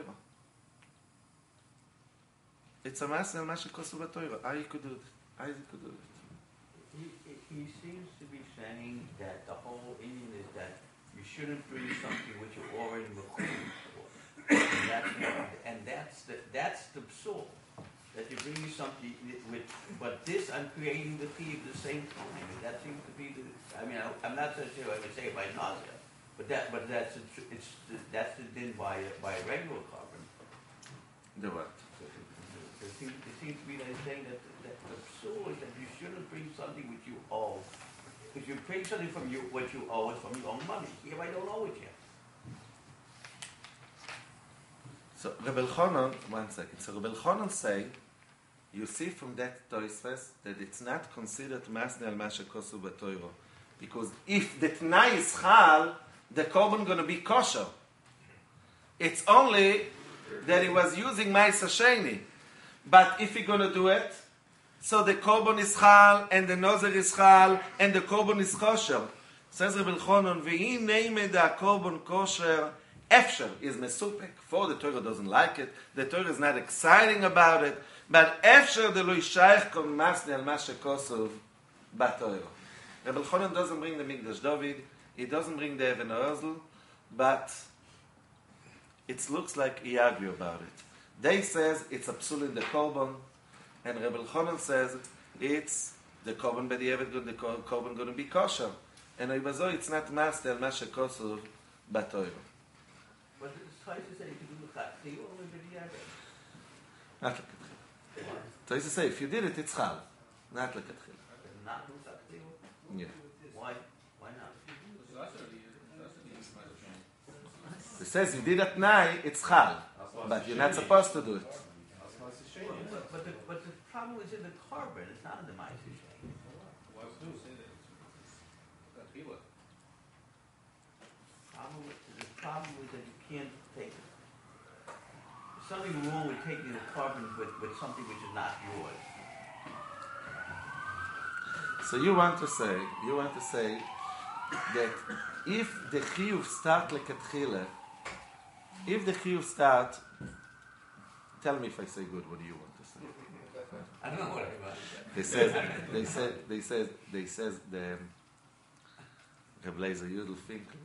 It's a masne al mashe kosu b'Torah. How you could do it? How you could do it? He seems to be saying that the whole Indian is that you shouldn't bring something which you're already recording for. And that's the psul. That you're bringing something with, but this I'm creating the fee at the same time. And that seems to be the. I mean, I'm not so sure I would say it by nausea, but that's the din by a regular carbon. The what? It seems to be that it's saying that the psul is that you shouldn't bring something which you owe. If you bring something from what you owe, it's from your own money. Here I don't owe it yet. So Reb Elchanan, 1 second. So Reb Elchanan say, you see from that Tosfos that it's not considered masne al mashe kosu b'Torah, because if the Tnai is Chal, the korban going to be kosher. It's only that he was using Ma'aser Sheni. But if you're going to do it, so the korban is Chal, and the Nozer is Chal, and the korban is kosher. Says Reb Elchanan, v'hi neimed ha-korban kosher, Efsher is mesupek. For the Torah doesn't like it. The Torah is not exciting about it. But Efsher the lo yishayich kon masne al mashe kosuv b'Torah. Reb Elchanan doesn't bring the Mikdash David. He doesn't bring the Even Ozel. But it looks like he argue about it. They says it's a psul in the korban, and Reb Elchanan says it's the korban by the Eved, the korban going to be kosher. And it's not masne al mashe kosuv b'Torah. But it's twice to say you can do the chati or the diabet. Not lekatchila. So say if you did it, it's chal. Not lekatchila. Not do chati? Yeah. Why? Why not? It says you did at night, it's chal, but you're not supposed to do it. But the problem is in the carbon. It's not in the ma'aser sheni. The problem is that you can't take it. There's something wrong with taking the carbon with something which is not yours. So you want to say that if the chiyuv start lekatchila, tell me if I say good. What do you want to say? I don't know what I want to say. They says the Reb Leizer Yudel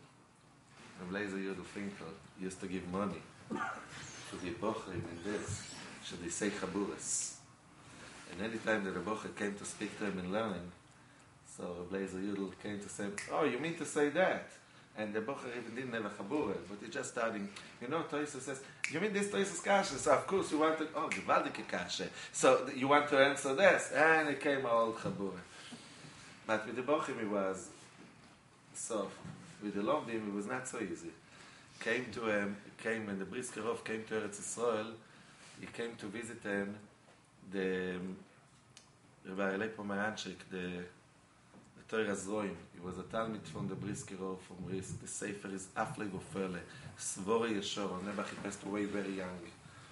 Finkel used to give money to the bochrim in this, should they say chaburas. And any time that the bocher came to speak to him in learning, so Reb Leizer Yudel came to say, oh, you mean to say that? And the bocher even didn't have a chabura, but he just starting, Tosfos says, you mean this Tosfos kasha? So of course you want to, gewaldige kasha. So you want to answer this? And it came all chabura. But with the bocher he was soft. With the Lomdim, it was not so easy. Came when the Briskerov came to Eretz Yisrael, he came to visit him, the Rabbi Elei Pomeranchik, the Torah Zoim. He was a Talmid from the Briskerov, from Ris. The Sefer is Afle Gofele, Svore Yeshor, Nebuch, he passed away very young.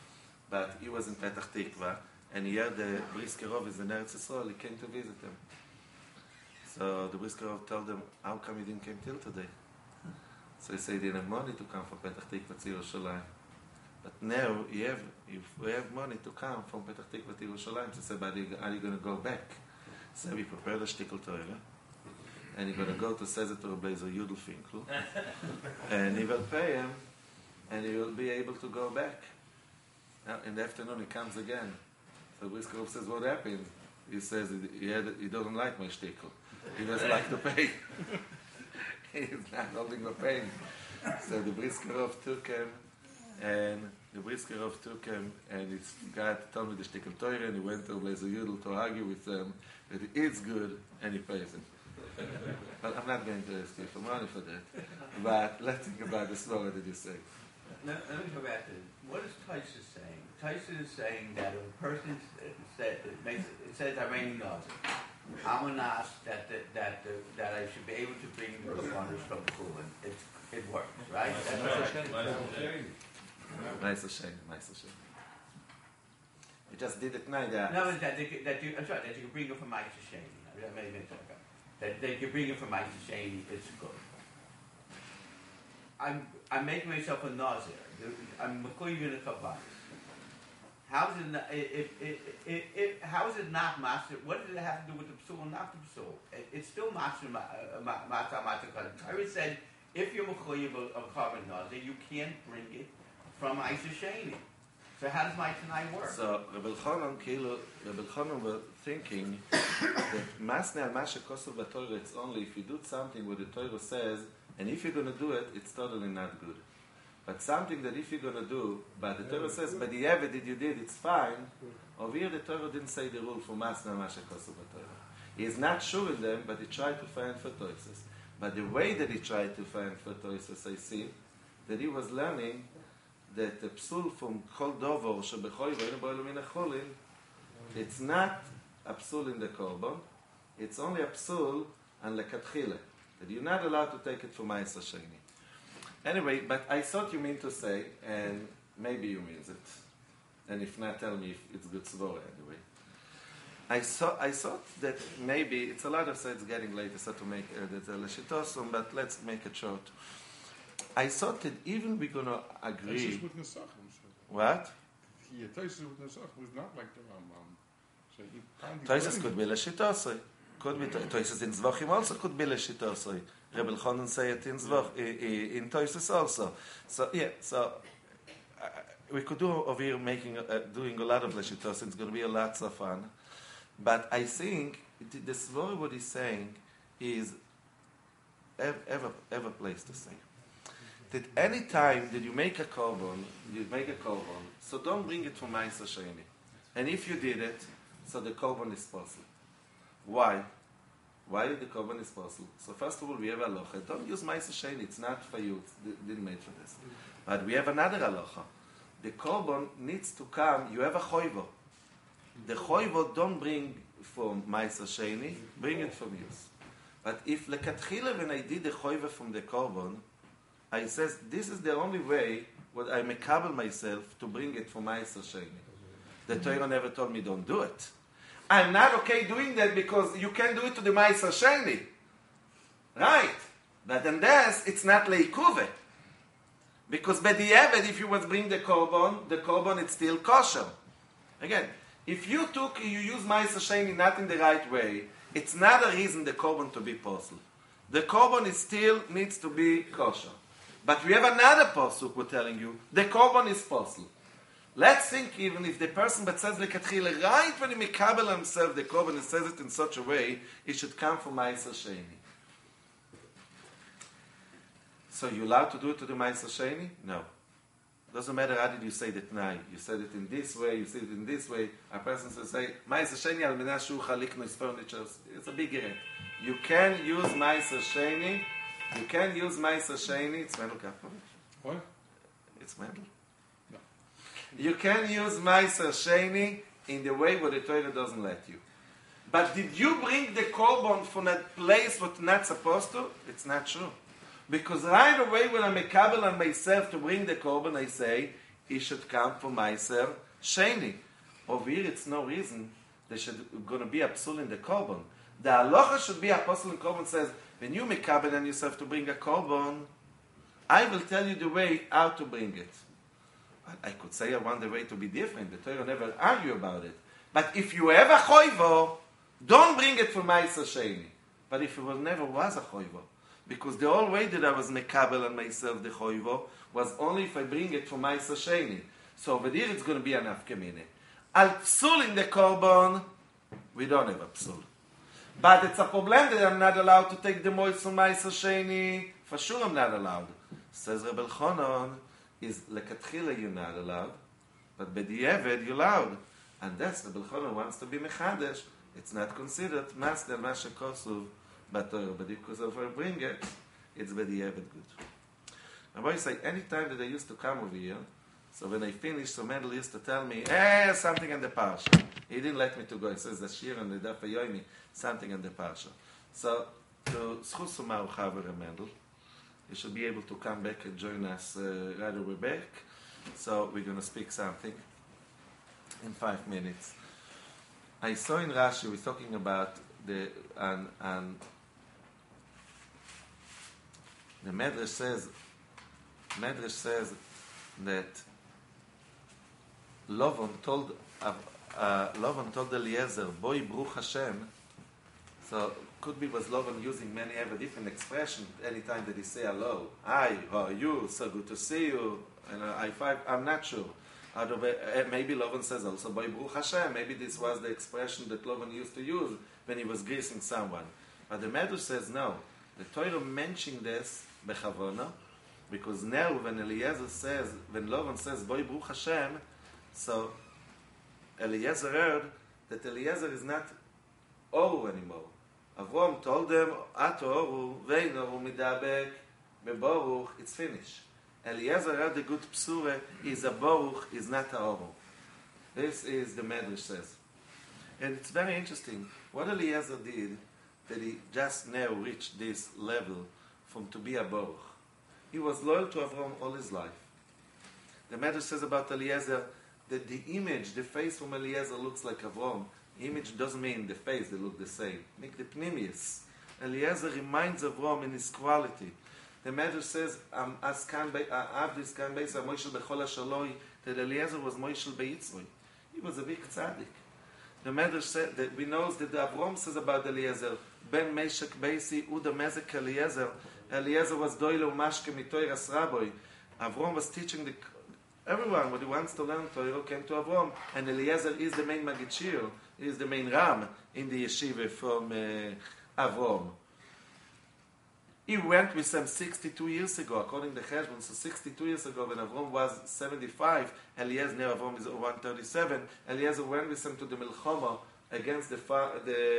but he was in Petach Tikva, and he heard the Brisker Rov is in Eretz Yisrael. He came to visit him. So the Brisker Rov told him, "How come you didn't come till today?" So he said he didn't have money to come from Petach Tikva to Yerushalayim. But now we have money to come from Petach Tikva to Yerushalayim. So he said, "But are you going to go back?" So we prepared a shtickle Torah, and you're going to go to Sezer Blazer Yudelfinkel, and he will pay him, and he will be able to go back. Now, in the afternoon, he comes again. So Brisker says, "What happened?" He says he doesn't like my shtickle. He doesn't like the pain. He's not holding the pain. So the Brisker took him, and his guy told me the shtickle Torah, and he went to Blazer Yudel to argue with them that it's good, and he pays him. But I'm not going to ask you for money for that. But let's think about the story that you say. Let me go back to what is Tyson saying? Tyson is saying that if a person says I'm raining nausea, I'm going to ask that I should be able to bring the corners from the pool, and it works, right? That's Nice shame. You just did it now. No, that you can bring it from Mike to Shane. That may be okay. That they can bring it from Mike to Shane. It's good. I'm making myself a nausea. I'm McCoy in a kabbalah. How is it not master? What does it have to do with the psul and not the psul? It's still master matzah. Torah said if you're McCoy of carbon nausea, you can't bring it from Isa Shani. So how does my Tanai work? So Rebbe Elchanan were thinking that Masne al Masha Kosov Torah, it's only if you do something what the Torah says, and if you're going to do it, it's totally not good. But something that if you're going to do, but the Torah says, but the evidence you did, it's fine. Over here, the Torah didn't say the rule for Masne al Masha Kosov Torah. He is not sure in them, but he tried to find for Toises. But the way that he tried to find for Toises, I see, that he was learning that the psul from Kol Dover shebechoy ve'enu bo'elu min hacholin, it's not a psul in the korban, it's only a psul and lekatchile, that you're not allowed to take it from Ma'aser Sheni. Anyway, but I thought you mean to say, and maybe you means it, and if not, tell me if it's good svora anyway. I thought that maybe it's a lot of say it's getting late, so to make the leshitosum, but let's make it short. I thought that even we're going to agree. What? Toises with Nesach was not like the Rambam. So Toises could be Leshitosoi. Could be Toises in Zvachim also could be Leshitosoi. Rebbe Elchanan say it in in Toises also. So yeah, we could do over here doing a lot of Leshitosoi. It's going to be a lot of fun. But I think the Svori what he's saying is ever place to say. That any time that you make a korban, so don't bring it from Ma'aser Sheni. And if you did it, so the korban is possible. Why? Why the korban is possible? So first of all, we have halacha. Don't use Ma'aser Sheni. It's not for you. It didn't made for this. But we have another halacha. The korban needs to come. You have a choivo. The choivo don't bring from Ma'aser Sheni. Bring it from use. But if lekatchila when I did the choivo from the korban, I says, this is the only way what I mekabel myself to bring it from Ma'aser Sheni. The Torah never told me don't do it. I'm not okay doing that because you can't do it to the Ma'aser Sheni. Right. But then it's not leikuve. Because by the Eved, if you would bring the korban it's still kosher. Again, if you use Ma'aser Sheni not in the right way, it's not a reason the korban to be possible. The korban still needs to be kosher. But we have another pasuk we're telling you, the korban is possible. Let's think even if the person that says lekatchile, right when he mekabel himself the korban and says it in such a way, it should come from Ma'aser Sheni. So you allowed to do it to the Ma'aser Sheni? No. Doesn't matter how did you say the Tnai. You said it in this way, you said it in this way. A person says, Ma'aser Sheni al menah shu chaliknu his furniture. It's a big eret. You can use Ma'aser Sheni. You can use Ma'aser Sheni. It's Mendel Kapovich. What? It's Mendel. No. You can use Ma'aser Sheni in the way where the Torah doesn't let you. But did you bring the korban from a place what not supposed to? It's not true. Because right away when I mekabel on myself to bring the korban, I say, it should come from Ma'aser Sheni. Over here, it's no reason there should going to be a psul in the korban. The halacha should be a psul in korban says, when you make kabbalah and yourself to bring a korban, I will tell you the way how to bring it. I could say I want the way to be different. The Torah never argue about it. But if you have a choivo, don't bring it for Ma'aser Sheni. But if it never was a choivo, because the whole way that I was mekabel on myself the choivo was only if I bring it for Ma'aser Sheni. So over there it's going to be an afkemine. Al psul in the korban, we don't have a psul. But it's a problem that I'm not allowed to take the moist from Ma'aser Sheni. For sure I'm not allowed. Says Rebbe Elchanan, is lekatchila you're not allowed, but b'di'eved you're allowed. And that's Rebbe Elchanan wants to be mechadesh. It's not considered masder masha kosuv b'Torah, but because if I bring it, it's b'di'eved good. I always say, any time that I used to come over here, so when I finished, so Mendel used to tell me, something in the parsha. He didn't let me to go. He says the shir and the daf yomi, something in the parsha. So to schus umar chaver Mendel, you should be able to come back and join us right away back. So we're going to speak something in 5 minutes. I saw in Rashi, we're talking about the Medrash says that Lavan told Eliezer, "Boy Bruch Hashem." So could be was Lavan using many other different expressions anytime that he say hello. Hi, how are you? So good to see you. And I'm not sure. Maybe Lavan says also "Boy Bruch Hashem." Maybe this was the expression that Lavan used to use when he was greeting someone. But the Medrash says no. The Torah mentioned this bechavona, because now when Eliezer says, when Lavan says "Boy Bruch Hashem," so Eliezer heard that Eliezer is not Oru anymore. Avram told them, Ato Oru, Veinoru midabek, beBoruch, it's finished. Eliezer heard the good psure, is a Boruch, is not a Oru. This is the Medrash says. And it's very interesting. What Eliezer did, that he just now reached this level from to be a Boruch. He was loyal to Avram all his life. The Medrash says about Eliezer that the image, the face from Eliezer looks like Avram. Image doesn't mean the face, they look the same. Make the pnimius. Eliezer reminds Avram in his quality. The Medrash says, Avdis kan beisa Moishel bechol hashaloi, that Eliezer was Moishel beitzroi. He was a big tzaddik. The Medrash said that we know that the Avram says about Eliezer, Ben Meshach Beisi Uda Mezek Eliezer. Eliezer was doile umashke mitoiras raboi. Avram was teaching everyone what he wants to learn Torah came to Avram, and Eliezer is the main Magichir, is the main Ram in the yeshiva from Avram. He went with them 62 years ago, according to Cheshbon. So 62 years ago, when Avram was 75, Eliezer, now Avram is 137, Eliezer went with them to the Milchama against the four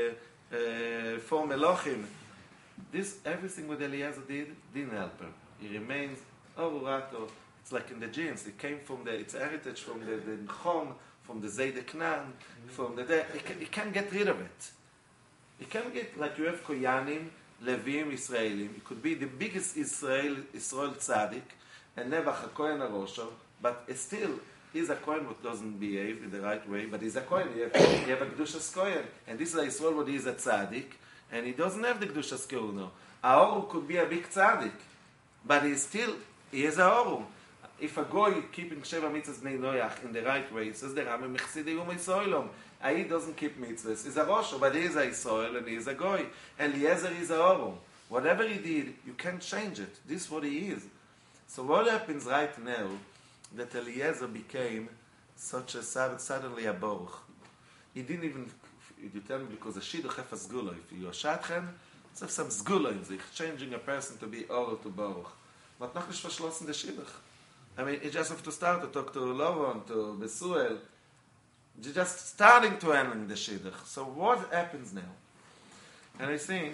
Melochim. This, everything what Eliezer didn't help him. He remains Orurato. It's like in the genes. It came from it's heritage from the Nchom, from the Zayde Knan, from the. He can't get rid of it. He can't get, like you have Koyanim, Levim, Israelim. It could be the biggest Israel tzaddik, and never a Kohen Arosho, but still he's a Kohen who doesn't behave in the right way, but he's a Kohen. You have a Kedushas Kohen, and this is a Israel where he is a tzaddik, and he doesn't have the Kedushas Kohen. Aoru could be a big tzaddik, but he is a Aoru. If a goy keeping Sheva mitzvahs Bnei Noach in the right way, says the Rambam, Mechsidei Yom Yisraelom. He doesn't keep mitzvahs. He's a Rosho, but he is a Yisrael and he is a goy. And Eliezer is a Orum. Whatever he did, you can't change it. This is what he is. So what happens right now that Eliezer became suddenly a Boruch? He didn't even, you tell me, because a Shidduch have a Zgula. If you are Shatchen, it's have some Zgula in sich, changing a person to be Or to Boruch. But noch nicht verschlossen the Shidduch. I mean, you just have to start to talk to Lovon, to Besuel. You're just starting to handle the Shidduch. So what happens now? And I think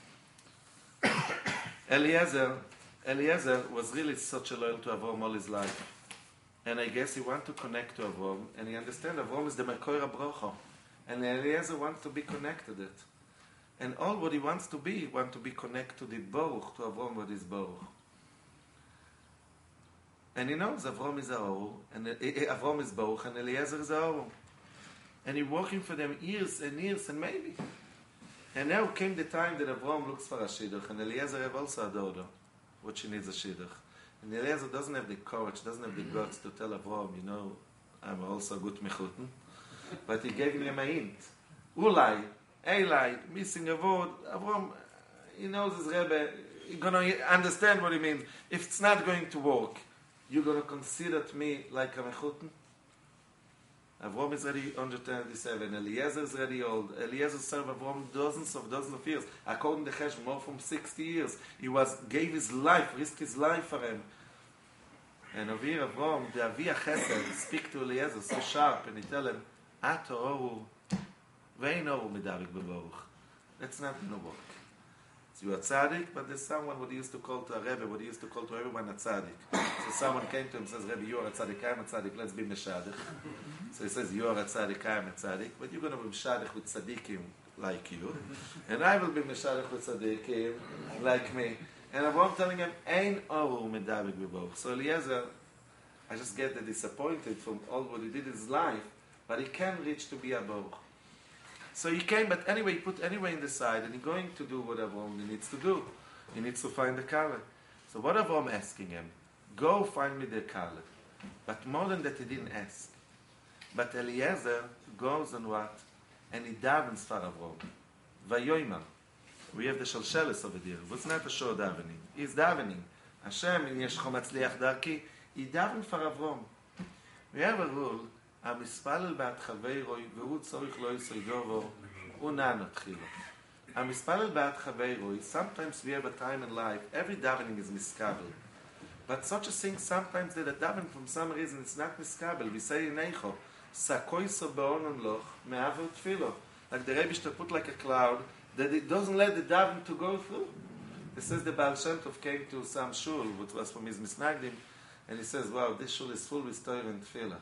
Eliezer was really such a loyal to Avram all his life. And I guess he wants to connect to Avram. And he understands Avram is the Mekoira Brocha. And Eliezer wants to be connected to it. And all what he wants to be connected to the Baruch, to Avram what is Baruch. And he knows Avram is a Or, and Avram is Baruch, and Eliezer is a Or. And he's working for them years and years and maybe. And now came the time that Avram looks for a Shidduch, and Eliezer have also a daughter, what she needs a Shidduch. And Eliezer doesn't have the courage, doesn't have the guts to tell Avram, you know, I'm also good mechuten. But he gave him a hint. Ulai, Eli, missing a word. Avram, he knows his Rebbe, he's going to understand what he means. If it's not going to work, you're going to consider me like a mechuten? Avram is already 127. Eliezer is already old. Eliezer served Avram dozens of years. According to Chesh, more from 60 years. He gave his life, risked his life for him. And over here, Avram, the Avi HaChesed, speak to Eliezer so sharp, and he tell him, Ato oru, vein oru medavik bebaruch. That's not going to work. So you are tzaddik, but there's someone what he used to call to a Rebbe, what he used to call to everyone a tzaddik. So someone came to him and says, Rebbe, you are a tzaddik, I am a tzaddik, let's be meshadich. So he says, you are a tzaddik, I am a tzaddik, but you're going to be meshadich with tzaddikim like you, and I will be meshadich with tzaddikim like me. And Avram telling him, Ein oru medavik bebaruch. So Eliezer, I just get disappointed from all what he did in his life, but he can reach to be a baruch. So he came, but anyway, he put anyway in the side, and he's going to do what Avram needs to do. He needs to find the Kaleh. So what Avram asking him? Go find me the Kaleh. But more than that, he didn't ask. But Eliezer goes and what? And he davens for Avram. Vayoyma. We have the Shalshelis over there. What's not a show davening? He's davening. Hashem, in yesh chomatzliach darki, he daven for Avram. We have a rule, המספלל בעד חברוי, והוא צורך לא יסוידובו, הוא נענו תחילו. המספלל בעד חברוי, sometimes we have a time in life, every davening is miskabel. But such a thing, sometimes that a davening, from some reason, it's not miskabel. We say in Eicho, sakoiso be'onon loch, me'avo tfilo. Like the Rebbe should put like a cloud, that it doesn't let the davening to go through. It says the Baal Shem Tov came to some shul, which was from his misnagdim, and he says, wow, this shul is full with Torah and tefillah.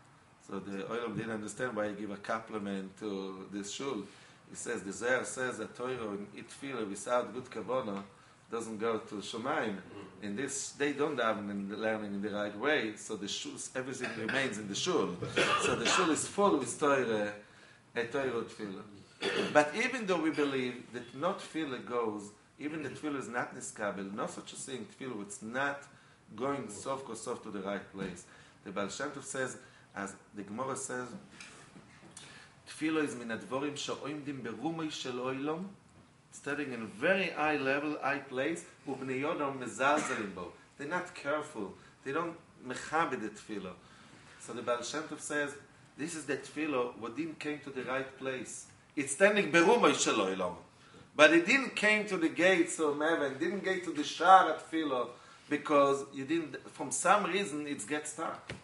So the Olam didn't understand why he gave a compliment to this shul. He says, the Zohar says that Torah and tefillah without good kavanah doesn't go to Shomayim. In this, they don't daven and learning in the right way, so the shul, everything remains in the shul. So the shul is full with Torah and tefillah. But even though we believe that not tefillah goes, even the tefillah is not niskabel, no such a thing, tefillah, it's not going soft to the right place. The Baal Shem Tov says, as the Gemara says, tefillah is min advorim she'oimdim berumoi shel oilom, standing in a very high level, high place, ubnei yodom mezalzelim bo. They're not careful. They don't mechabed the tefillah. So the Baal Shem Tov says, this is the tefillah, what didn't came to the right place. It's standing berumoi shel oilom. But it didn't came to the gates of heaven, didn't get to the shar at tefillah, because you didn't, from some reason, it gets stuck.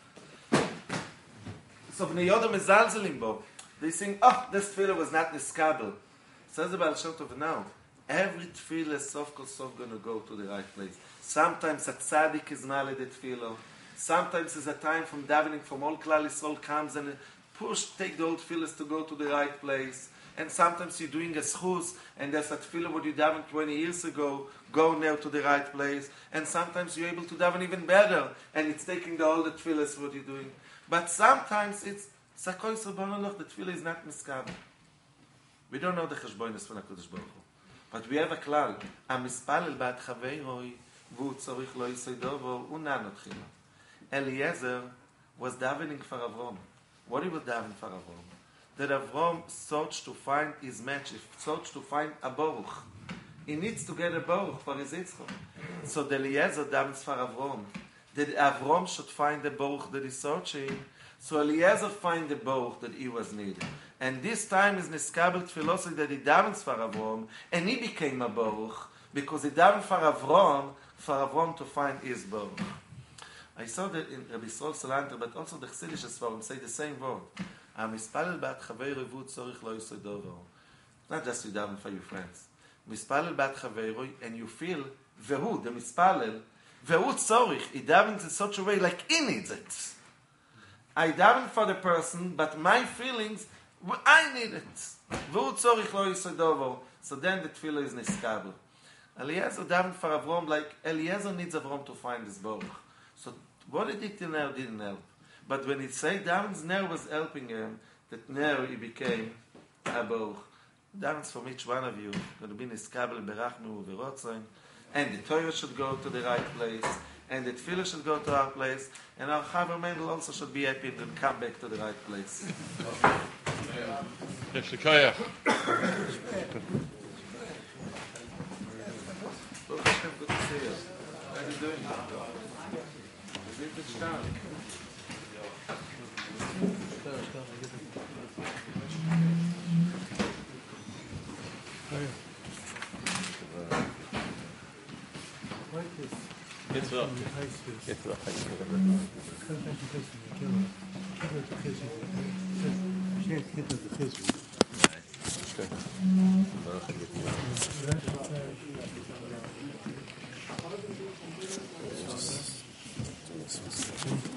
So bnei yodom mezalzelim bo. They think, oh, this tefillah was not niskabel. Says the Baal Shem Tov, no. Every tefillah is sof kol sof going to go to the right place. Sometimes a tzaddik is maled at tefillah. Sometimes it's a time from davening from all Klal Yisrael comes and take the old tefillahs to go to the right place. And sometimes you're doing a schus and there's a tefillah what you davened 20 years ago, go now to the right place. And sometimes you're able to daven even better and it's taking the older tefillahs what you're doing. But sometimes it's Sakoy Sobonaloch, the tefillah is not miskabel. We don't know the cheshbonos from HaKadosh Baruch Hu. But we have a klal. HaMispalel ba'ad chaveiroi, v'hu tzorich lo yisoidovo, u'nano tchila. Eliezer was davening for Avram. What he was davening for Avram? That Avram sought to find his match, sought to find a Baruch. He needs to get a Baruch for his Yitzchak. So the Eliezer davens for Avram. That Avram should find the Baruch that he's searching. So Eliezer find the Baruch that he was needed. And this time is niskabel philosophy that he davens for Avram, and he became a Baruch, because he davened for Avram to find his Baruch. I saw that in Rabbi Yisrael Salanter, but also the Chassidish Sforim say the same word. Mispalel ba'at chaveiroi v'hu tzorich lo yisoidovo. Not just you daven for your friends. Mispalel ba'at chaveiroi, and you feel, vehu, the mispalel, vehu tzorich, he davens in such a way like he needs it. I daven for the person, but my feelings, I need it. V'hu tzorich lo yisoidovo. So then the tefillah is niskabel. Eliezer daven for Avram like Eliezer needs Avram to find his Baruch. So What he did till now didn't help. But when he said Darren's now was helping him, that now he became a boch. Darren's from each one of you going to be niskabel berachnu uverotzain, and the Torah should go to the right place, and the tefillah should go to our place, and our Chaver Mendel also should be happy and come back to the right place. Yeshikaya. Baruch Hashem, good to see you. How are you doing? Is it stark? Jetzt war. Jetzt